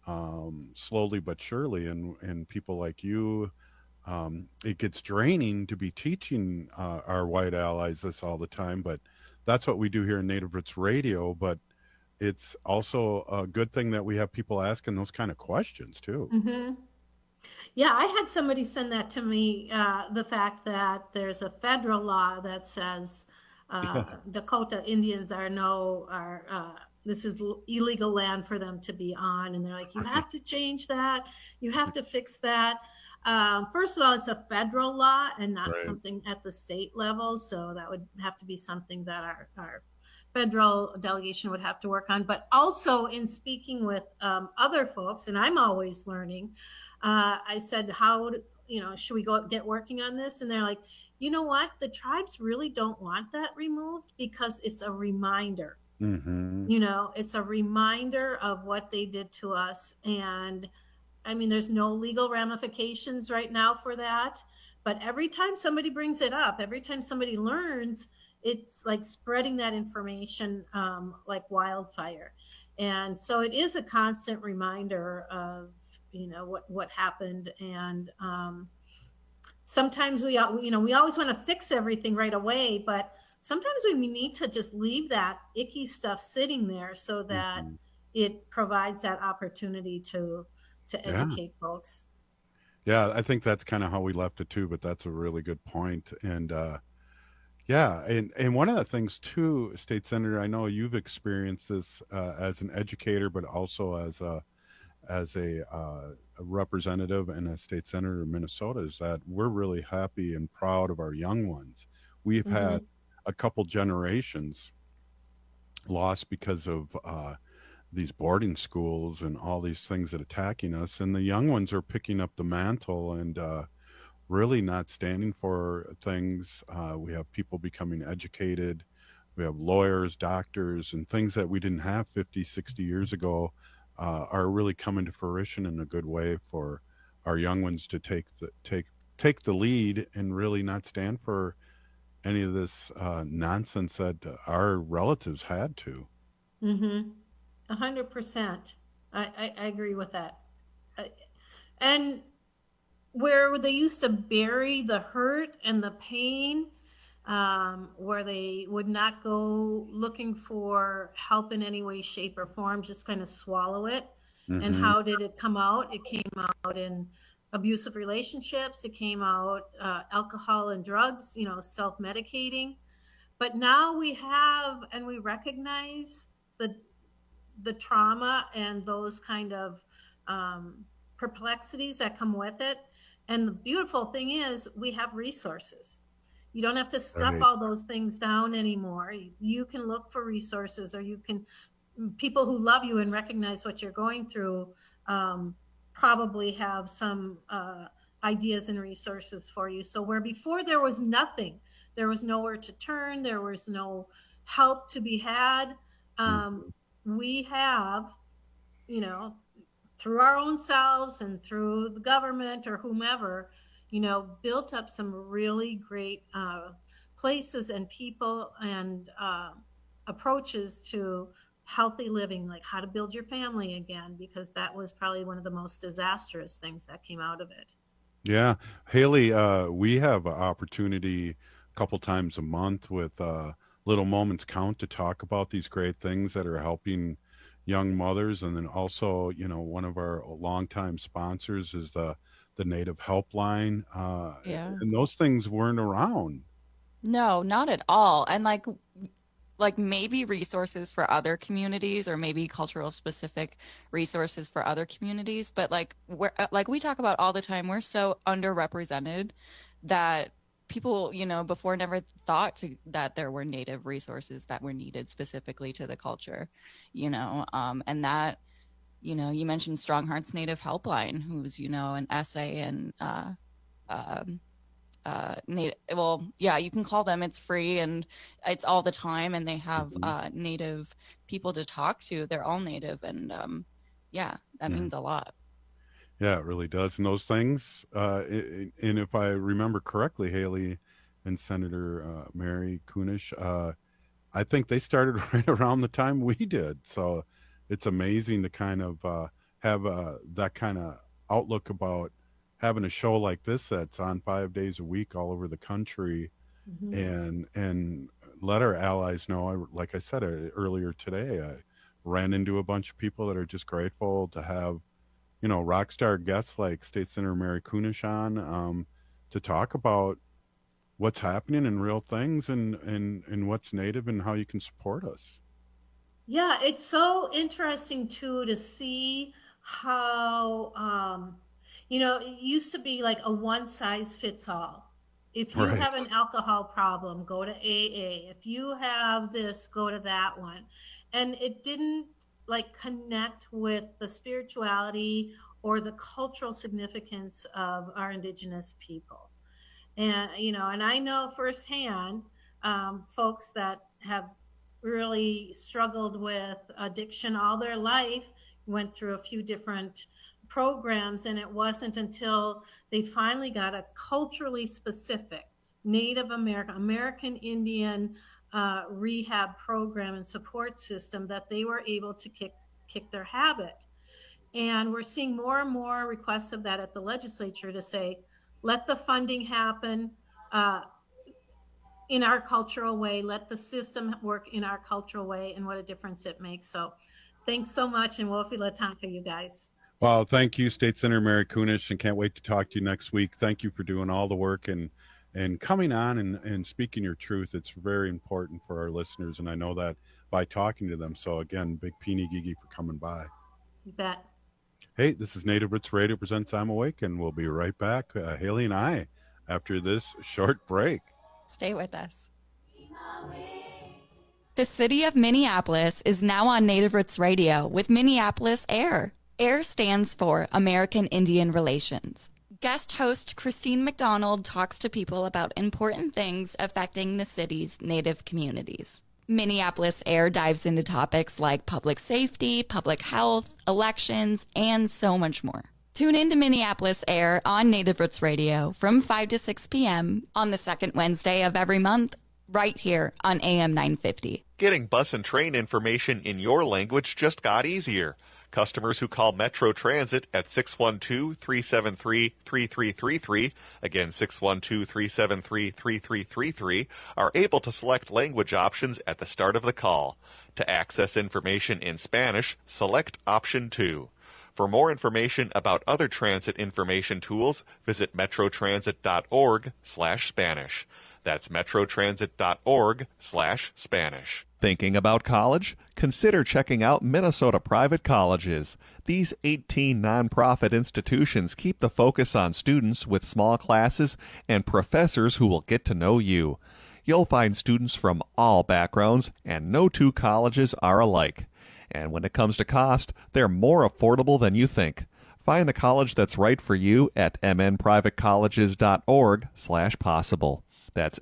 [SPEAKER 15] um, slowly but surely. And, and people like you, um, it gets draining to be teaching uh, our white allies this all the time, but that's what we do here in Native Roots Radio. But it's also a good thing that we have people asking those kind of questions too.
[SPEAKER 17] Mm-hmm. Yeah, I had somebody send that to me, uh, the fact that there's a federal law that says uh, Dakota Indians are no, are uh, this is illegal land for them to be on. And they're like, you have to change that. You have to fix that. Um, first of all, it's a federal law and not right. something at the state level. So that would have to be something that our, our federal delegation would have to work on. But also in speaking with um, other folks, and I'm always learning, uh, I said, how, you know, should we go get working on this? And they're like, you know what? The tribes really don't want that removed because it's a reminder.
[SPEAKER 15] Mm-hmm.
[SPEAKER 17] You know, it's a reminder of what they did to us. And I mean, there's no legal ramifications right now for that. But every time somebody brings it up, every time somebody learns, it's like spreading that information um, like wildfire. And so it is a constant reminder of, you know, what, what happened. And um, sometimes we, you know, we always want to fix everything right away, but sometimes we need to just leave that icky stuff sitting there so that mm-hmm. it provides that opportunity to to educate yeah. folks.
[SPEAKER 15] Yeah, I think that's kind of how we left it too, but that's a really good point. And uh, yeah, and, and one of the things too, State Senator, I know you've experienced this uh, as an educator, but also as a as a, uh, a representative and a state senator of Minnesota, is that we're really happy and proud of our young ones. We've mm-hmm. had a couple generations lost because of uh, these boarding schools and all these things that are attacking us. And the young ones are picking up the mantle and uh, really not standing for things. Uh, we have people becoming educated. We have lawyers, doctors, and things that we didn't have fifty, sixty years ago uh, are really coming to fruition in a good way for our young ones to take the, take, take the lead and really not stand for any of this uh, nonsense that our relatives had to.
[SPEAKER 17] Mm-hmm. A hundred percent. I, I, I agree with that. I, and where they used to bury the hurt and the pain, um, where they would not go looking for help in any way, shape, or form, just kind of swallow it. Mm-hmm. And how did it come out? It came out in abusive relationships. It came out uh, alcohol and drugs, you know, self-medicating. But now we have, and we recognize the the trauma and those kind of um, perplexities that come with it. And the beautiful thing is we have resources. You don't have to stuff right. all those things down anymore. You can look for resources, or you can, people who love you and recognize what you're going through um, probably have some uh, ideas and resources for you. So where before there was nothing, there was nowhere to turn, there was no help to be had, um, mm. we have, you know, through our own selves and through the government or whomever, you know, built up some really great uh, places and people and uh, approaches to healthy living, like how to build your family again, because that was probably one of the most disastrous things that came out of it.
[SPEAKER 15] Yeah. Haley, uh, we have an opportunity a couple times a month with uh, Little Moments Count to talk about these great things that are helping young mothers. And then also, you know, one of our longtime sponsors is the, the Native Helpline. Uh,
[SPEAKER 16] Yeah.
[SPEAKER 15] And those things weren't around.
[SPEAKER 16] No, not at all. And like like maybe resources for other communities or maybe cultural specific resources for other communities, but like we're like we talk about all the time, we're so underrepresented that people, you know, before never thought to, that there were Native resources that were needed specifically to the culture, you know, um, and that, you know, you mentioned Strong Hearts Native Helpline, who's, you know, an essay and uh, um, uh native well yeah you can call them, it's free and it's all the time, and they have
[SPEAKER 15] Mm-hmm.
[SPEAKER 16] uh Native people to talk to. They're all Native, and um yeah that
[SPEAKER 15] Yeah.
[SPEAKER 16] means a lot.
[SPEAKER 15] Yeah, it really does. And those things, uh, i- i- and if I remember correctly, Haley and Senator uh, Mary Kunesh, uh, I think they started right around the time we did. So it's amazing to kind of uh, have uh, that kind of outlook about having a show like this that's on five days a week all over the country,
[SPEAKER 17] Mhm.
[SPEAKER 15] and and let our allies know. I, like I said uh, earlier today, I ran into a bunch of people that are just grateful to have, you know, rock star guests like State Senator Mary Kunesh on um, to talk about what's happening in real things and, and, and what's Native and how you can support us.
[SPEAKER 17] Yeah, it's so interesting too to see how, um, you know, it used to be like a one size fits all. If you
[SPEAKER 11] Right.
[SPEAKER 17] have an alcohol problem, go to A A. If you have this, go to that one. And it didn't like connect with the spirituality or the cultural significance of our Indigenous people. And, you know, and I know firsthand um, folks that have really struggled with addiction all their life, went through a few different programs, and it wasn't until they finally got a culturally specific Native American, American Indian uh, rehab program and support system that they were able to kick kick their habit. And we're seeing more and more requests of that at the legislature to say, let the funding happen uh, in our cultural way, let the system work in our cultural way, and what a difference it makes. So thanks so much, and Wofi Latanka, you guys.
[SPEAKER 15] Well, thank you, State Senator Mary Kunesh, and can't wait to talk to you next week. Thank you for doing all the work and and coming on and, and speaking your truth. It's very important for our listeners, and I know that by talking to them. So again, big Peony Gigi for coming by.
[SPEAKER 17] You bet.
[SPEAKER 15] Hey, this is Native Roots Radio presents I'm Awake, and we'll be right back, uh, Haley and I, after this short break.
[SPEAKER 16] Stay with us. The city of Minneapolis is now on Native Roots Radio with Minneapolis Air. AIR stands for American Indian Relations. Guest host Christine McDonald talks to people about important things affecting the city's Native communities. Minneapolis Air dives into topics like public safety, public health, elections, and so much more. Tune in to Minneapolis Air on Native Roots Radio from five to six p.m. on the second Wednesday of every month, right here on A M nine fifty.
[SPEAKER 20] Getting bus and train information in your language just got easier. Customers who call Metro Transit at six one two, three seven three, three three three three, again six one two, three seven three, three three three three, are able to select language options at the start of the call. To access information in Spanish, select option two. For more information about other transit information tools, visit metrotransit.org slash Spanish. That's metrotransit.org slash Spanish. Thinking about college? Consider checking out Minnesota Private Colleges. These eighteen nonprofit institutions keep the focus on students with small classes and professors who will get to know you. You'll find students from all backgrounds, and no two colleges are alike. And when it comes to cost, they're more affordable than you think. Find the college that's right for you at mnprivatecolleges.org slash possible. That's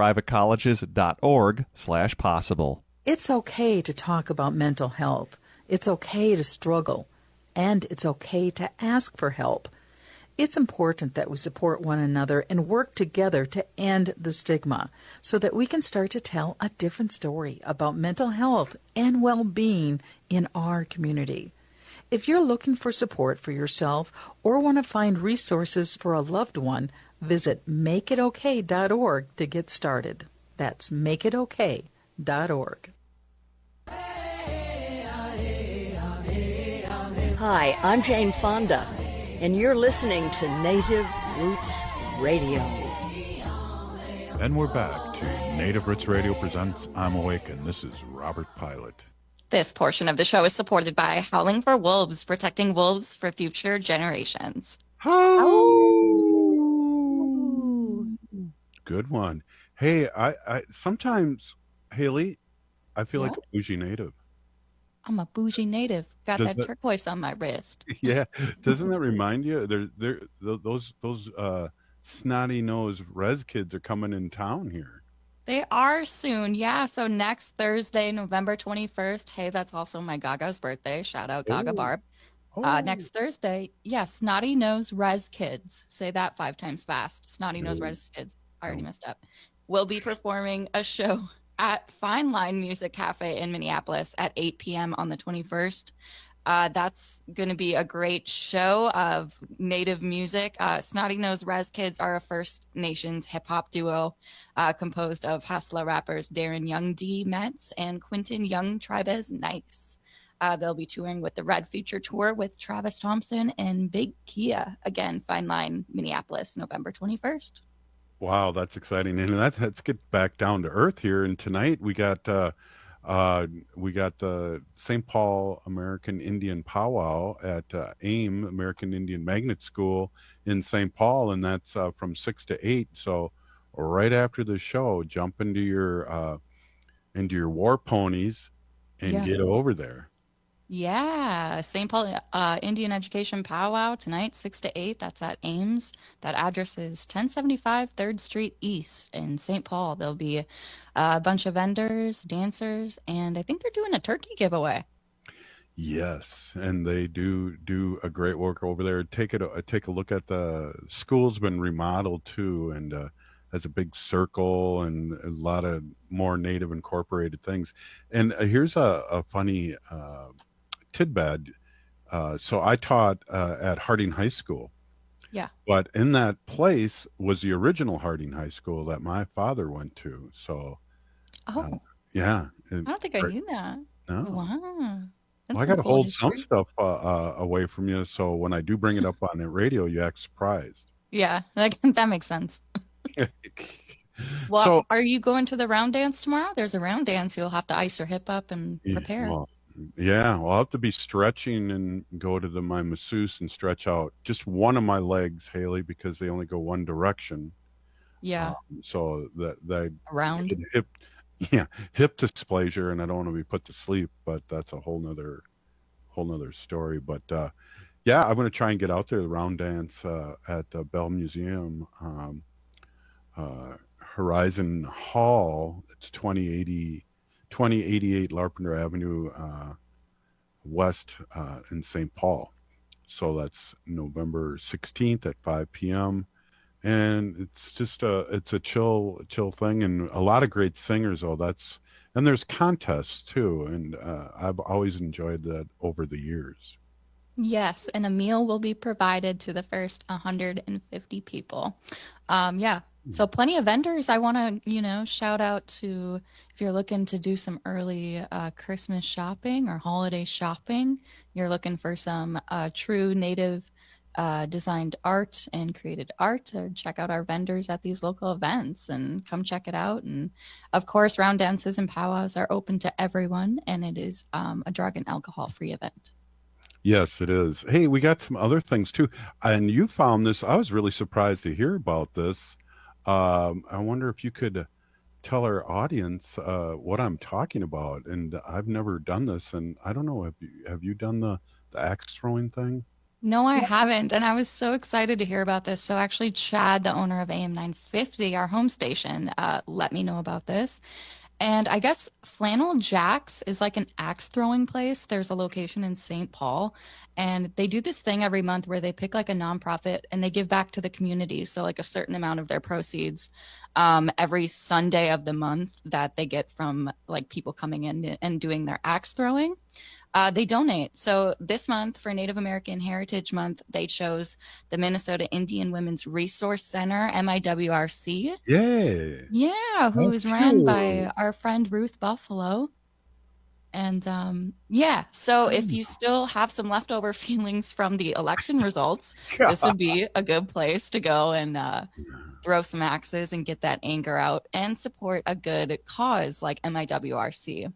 [SPEAKER 20] mnprivatecolleges.org slash possible.
[SPEAKER 11] It's okay to talk about mental health. It's okay to struggle. And it's okay to ask for help. It's important that we support one another and work together to end the stigma so that we can start to tell a different story about mental health and well-being in our community. If you're looking for support for yourself or want to find resources for a loved one, visit make it okay dot org to get started. That's make it okay dot org.
[SPEAKER 12] Hi, I'm Jane Fonda, and you're listening to Native Roots Radio.
[SPEAKER 15] And we're back to Native Roots Radio presents I'm Awakened. This is Robert Pilot.
[SPEAKER 16] This portion of the show is supported by Howling for Wolves, protecting wolves for future generations.
[SPEAKER 15] Oh, good one. Hey, I, I sometimes, Haley, I feel
[SPEAKER 16] Yeah.
[SPEAKER 15] like a bougie native.
[SPEAKER 16] I'm a bougie native. Got
[SPEAKER 15] Does
[SPEAKER 16] that,
[SPEAKER 15] that-
[SPEAKER 16] turquoise on my wrist.
[SPEAKER 15] Yeah, doesn't that remind you? There, there, th- those, those uh, snotty nosed res kids are coming in town here.
[SPEAKER 16] They are soon. Yeah. So next Thursday, November twenty-first. Hey, that's also my Gaga's birthday. Shout out Gaga
[SPEAKER 15] Oh.
[SPEAKER 16] Barb.
[SPEAKER 15] Oh.
[SPEAKER 16] Uh, next Thursday. Yeah. Snotty Nose Res Kids. Say that five times fast. Snotty Nose
[SPEAKER 15] Oh.
[SPEAKER 16] Res Kids. I already messed up. We'll be performing a show at Fine Line Music Cafe in Minneapolis at eight p.m. on the twenty-first. Uh, that's going to be a great show of Native music. Uh, Snotty Nose Res Kids are a First Nations hip hop duo uh, composed of Hassla rappers Darren Young D. Metz and Quentin Young Tribez Nice. Uh, they'll be touring with the Red Future Tour with Travis Thompson and Big Kia. Again, Fine Line, Minneapolis, November twenty-first.
[SPEAKER 15] Wow, that's exciting. And that, let's get back down to earth here. And tonight we got uh, uh, we got the Saint Paul American Indian Powwow at uh, AIM, American Indian Magnet School in Saint Paul, and that's uh, from six to eight. So right after the show, jump into your uh, into your war ponies and
[SPEAKER 16] Yeah.
[SPEAKER 15] get over there.
[SPEAKER 16] Yeah, Saint Paul uh, Indian Education Powwow tonight, six to eight. That's at Ames. That address is ten seventy-five third Street East in Saint Paul. There'll be a bunch of vendors, dancers, and I think they're doing a turkey giveaway.
[SPEAKER 15] Yes, and they do do a great work over there. Take it, uh, take a look at the school's been remodeled too, and uh, has a big circle and a lot of more native incorporated things. And uh, here's a, a funny uh, tidbit. Uh, so I taught uh, at Harding High School,
[SPEAKER 16] Yeah.
[SPEAKER 15] but in that place was the original Harding High School that my father went to. So
[SPEAKER 16] Oh,
[SPEAKER 15] uh, yeah,
[SPEAKER 16] I don't think I knew that.
[SPEAKER 15] No.
[SPEAKER 16] Wow. That's
[SPEAKER 15] Well, I
[SPEAKER 16] some
[SPEAKER 15] got to
[SPEAKER 16] cool
[SPEAKER 15] hold some
[SPEAKER 16] history.
[SPEAKER 15] stuff uh, uh, away from you, so when I do bring it up on the radio, you act surprised.
[SPEAKER 16] Yeah, that, that makes sense. Well,
[SPEAKER 15] So-
[SPEAKER 16] are you going to the round dance tomorrow? There's a round dance. You'll have to ice your hip up and
[SPEAKER 15] Yeah,
[SPEAKER 16] prepare.
[SPEAKER 15] Well, yeah, well, I'll have to be stretching and go to the my masseuse and stretch out just one of my legs, Haley, because they only go one direction.
[SPEAKER 16] Yeah.
[SPEAKER 15] Um, so that that
[SPEAKER 16] Around.
[SPEAKER 15] hip, yeah, hip dysplasia, and I don't want to be put to sleep, but that's a whole nother, whole nother story. But uh, yeah, I'm going to try and get out there the round dance uh, at the Bell Museum, um, uh, Horizon Hall. It's twenty eighty, twenty eighty-eight Larpenteur Avenue uh, West uh, in Saint Paul. So that's November sixteenth at five p.m. And it's just a it's a chill chill thing, and a lot of great singers. Oh, that's and there's contests too, and uh, I've always enjoyed that over the years.
[SPEAKER 16] Yes, and a meal will be provided to the first one hundred fifty people. Um, yeah, so plenty of vendors. I want to, you know, shout out to if you're looking to do some early uh, Christmas shopping or holiday shopping, you're looking for some uh, true native uh, designed art and created art, or check out our vendors at these local events and come check it out. And of course, round dances and powwows are open to everyone, and it is um, a drug and alcohol free event.
[SPEAKER 15] Yes, it is. Hey, we got some other things too, and you found this. I was really surprised to hear about this. Um, I wonder if you could tell our audience uh, what I'm talking about. And I've never done this, and I don't know. Have you have you done the the axe throwing thing?
[SPEAKER 16] No, I haven't. And I was so excited to hear about this. So actually, Chad, the owner of A M nine fifty, our home station, uh, let me know about this. And I guess Flannel Jack's is like an axe throwing place. There's a location in Saint Paul, and they do this thing every month where they pick like a nonprofit and they give back to the community. So like a certain amount of their proceeds um, every Sunday of the month that they get from like people coming in and doing their axe throwing. Uh, they donate. So this month for Native American Heritage Month, they chose the Minnesota Indian Women's Resource Center, M I W R C.
[SPEAKER 15] Yay.
[SPEAKER 16] Yeah, who
[SPEAKER 15] That's
[SPEAKER 16] is ran by
[SPEAKER 15] cute.
[SPEAKER 16] our friend Ruth Buffalo. And um, yeah, so if you still have some leftover feelings from the election results, this would be a good place to go and uh, throw some axes and get that anger out and support a good cause like M I W R C.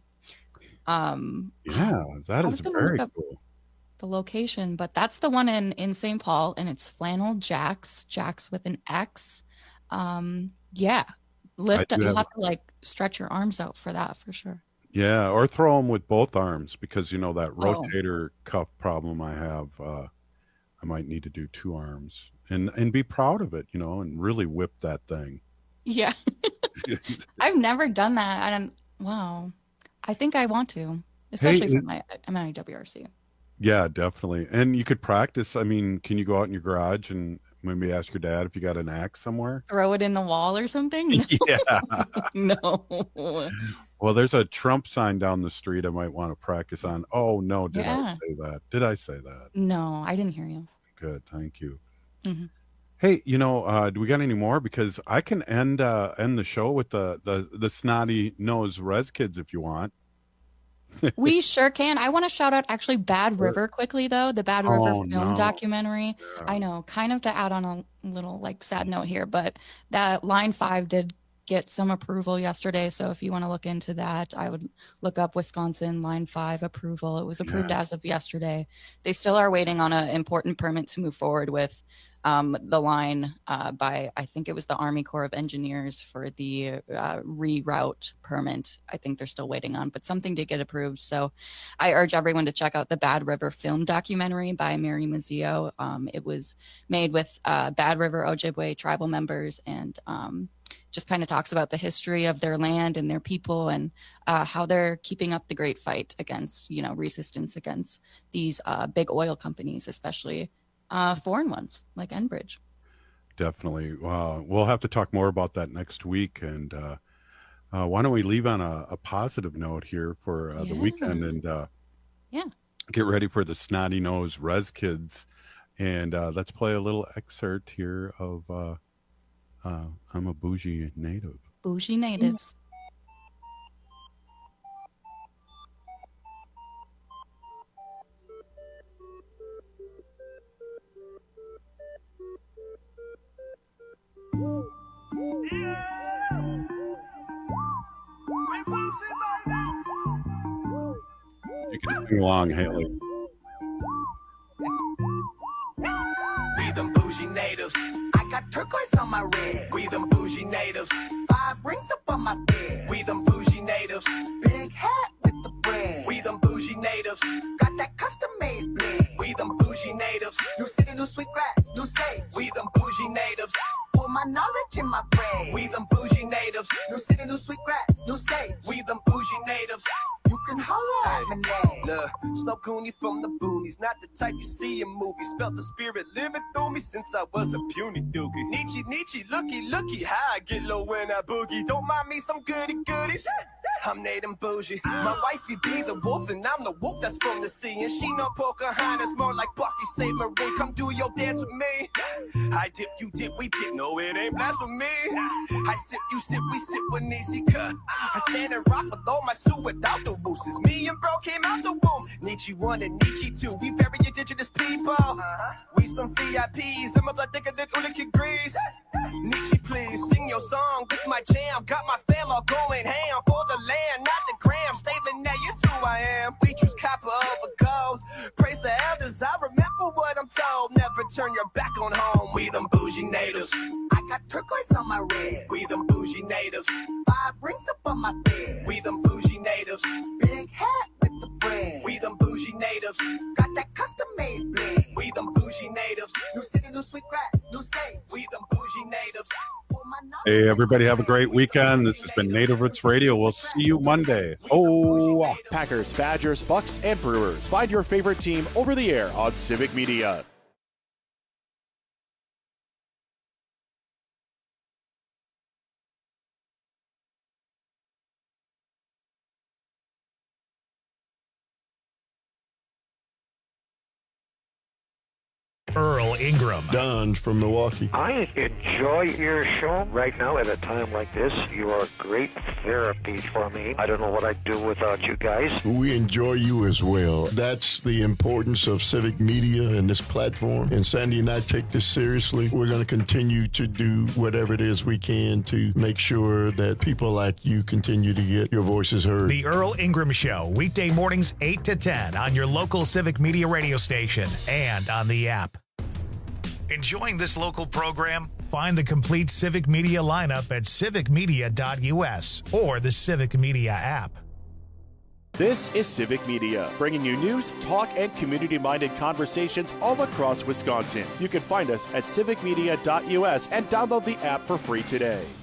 [SPEAKER 16] Um,
[SPEAKER 15] Yeah, that
[SPEAKER 16] I
[SPEAKER 15] is
[SPEAKER 16] was gonna
[SPEAKER 15] very
[SPEAKER 16] look up
[SPEAKER 15] cool.
[SPEAKER 16] the location, but that's the one in, in Saint Paul, and it's Flannel Jacks, Jacks with an X. Um, yeah, lift
[SPEAKER 15] I
[SPEAKER 16] up.
[SPEAKER 15] do
[SPEAKER 16] You'll
[SPEAKER 15] have-
[SPEAKER 16] have to like stretch your arms out for that for sure.
[SPEAKER 15] Yeah, or throw them with both arms because you know that
[SPEAKER 16] Oh.
[SPEAKER 15] rotator cuff problem I have. Uh, I might need to do two arms and and be proud of it, you know, and really whip that thing.
[SPEAKER 16] Yeah. I've never done that. I don't, wow. I think I want to, especially
[SPEAKER 15] Hey,
[SPEAKER 16] for my M I W R C.
[SPEAKER 15] Yeah, definitely. And you could practice. I mean, can you go out in your garage and maybe ask your dad if you got an axe somewhere?
[SPEAKER 16] Throw it in the wall or something? No.
[SPEAKER 15] Yeah.
[SPEAKER 16] No.
[SPEAKER 15] Well, there's a Trump sign down the street I might want to practice on. Oh, no, did I
[SPEAKER 16] Yeah.
[SPEAKER 15] say that? Did I say that?
[SPEAKER 16] No, I didn't hear you.
[SPEAKER 15] Good, thank you.
[SPEAKER 16] Mhm.
[SPEAKER 15] Hey, you know, uh, do we got any more? Because I can end uh, end the show with the the the snotty nose res kids if you want.
[SPEAKER 16] We sure can. I want to shout out actually Bad
[SPEAKER 15] Sure.
[SPEAKER 16] River quickly though, the Bad River
[SPEAKER 15] Oh,
[SPEAKER 16] film
[SPEAKER 15] no.
[SPEAKER 16] documentary. I know, kind of to add on a little like sad note here, but that Line five did get some approval yesterday. So if you want to look into that, I would look up Wisconsin Line five approval. It was approved
[SPEAKER 13] Yeah.
[SPEAKER 16] as of yesterday. They still are waiting on an important permit to move forward with um, the line uh, by, I think it was the Army Corps of Engineers for the uh, reroute permit. I think they're still waiting on, but something did get approved. So I urge everyone to check out the Bad River film documentary by Mary Mazzio. Um, it was made with uh, Bad River Ojibwe tribal members and um, just kind of talks about the history of their land and their people and uh, how they're keeping up the great fight against, you know, resistance against these uh, big oil companies, especially uh, foreign ones like Enbridge.
[SPEAKER 15] Definitely. Uh, we'll have to talk more about that next week. And uh, uh, why don't we leave on a, a positive note here for uh, the
[SPEAKER 16] Yeah.
[SPEAKER 15] weekend and uh,
[SPEAKER 16] Yeah.
[SPEAKER 15] get ready for the snotty nose res kids. And uh, let's play a little excerpt here of uh, uh, I'm a Bougie Native.
[SPEAKER 16] Bougie natives.
[SPEAKER 15] You can sing along, Haley.
[SPEAKER 13] We them bougie natives. I got turquoise on my red. We them bougie natives. Five rings up on my bed. We them bougie natives. Big hat with the brand. We them bougie natives. Got that custom made bling. We them bougie natives. New city, new sweet grass, new sage. We them bougie natives. Pour my knowledge in my brain. We them bougie natives. New city, new sweet grass, new sage. We them bougie natives. You can holler at my name.
[SPEAKER 14] Look, Snow Cooney from the boonies, not the type you see in movies. Felt the spirit living through me since I was a puny dookie. Nietzsche, Nietzsche, looky, looky, how I get low when I boogie. Don't mind me some goody goodies. I'm Nate and bougie. My wifey be the wolf, and I'm the wolf that's from the sea. And she no Pocahontas, more like Buffy Savery. Come do your dance with me. I dip, you dip, we dip. No, it ain't blasphemy. I sip, you sip, we sip with an easy cut. I stand and rock with all my suit without the boosters. Me and bro came out the womb. Nietzsche one and Nietzsche two. We very indigenous people. We some V I Ps. I'm a blood thicker than Ulick Grease. Nietzsche, please sing your song. This my jam. Got my fam all going ham for the land, not the gram. Staving that is who I am. We choose copper over gold. Praise the elders. I remember what I'm told. Never turn your back on home. We them bougie natives.
[SPEAKER 13] I got turquoise on my red.
[SPEAKER 14] We them bougie natives.
[SPEAKER 13] Five rings up on my bed.
[SPEAKER 14] We them bougie natives.
[SPEAKER 13] Big hat with the brand.
[SPEAKER 14] We them bougie natives.
[SPEAKER 13] Got that custom made bling.
[SPEAKER 14] We them bougie natives.
[SPEAKER 13] New city, new sweet grass, new sage.
[SPEAKER 14] We them bougie natives.
[SPEAKER 15] Hey, everybody, have a great weekend. This has been Native Roots Radio. We'll see you Monday. Oh,
[SPEAKER 1] Packers, Badgers, Bucks, and Brewers. Find your favorite team over the air on Civic Media.
[SPEAKER 3] Earl Earl Ingram.
[SPEAKER 18] Don from Milwaukee.
[SPEAKER 19] I enjoy your show right now at a time like this. You are great therapy for me. I don't know what I'd do without you guys.
[SPEAKER 18] We enjoy you as well. That's the importance of civic media and this platform. And Sandy and I take this seriously. We're going to continue to do whatever it is we can to make sure that people like you continue to get your voices heard.
[SPEAKER 3] The Earl Ingram Show, weekday mornings eight to ten on your local Civic Media radio station and on the app. Enjoying this local program? Find the complete Civic Media lineup at civic media dot u s or the Civic Media app.
[SPEAKER 1] This is Civic Media, bringing you news, talk, and community-minded conversations all across Wisconsin. You can find us at civic media dot u s and download the app for free today.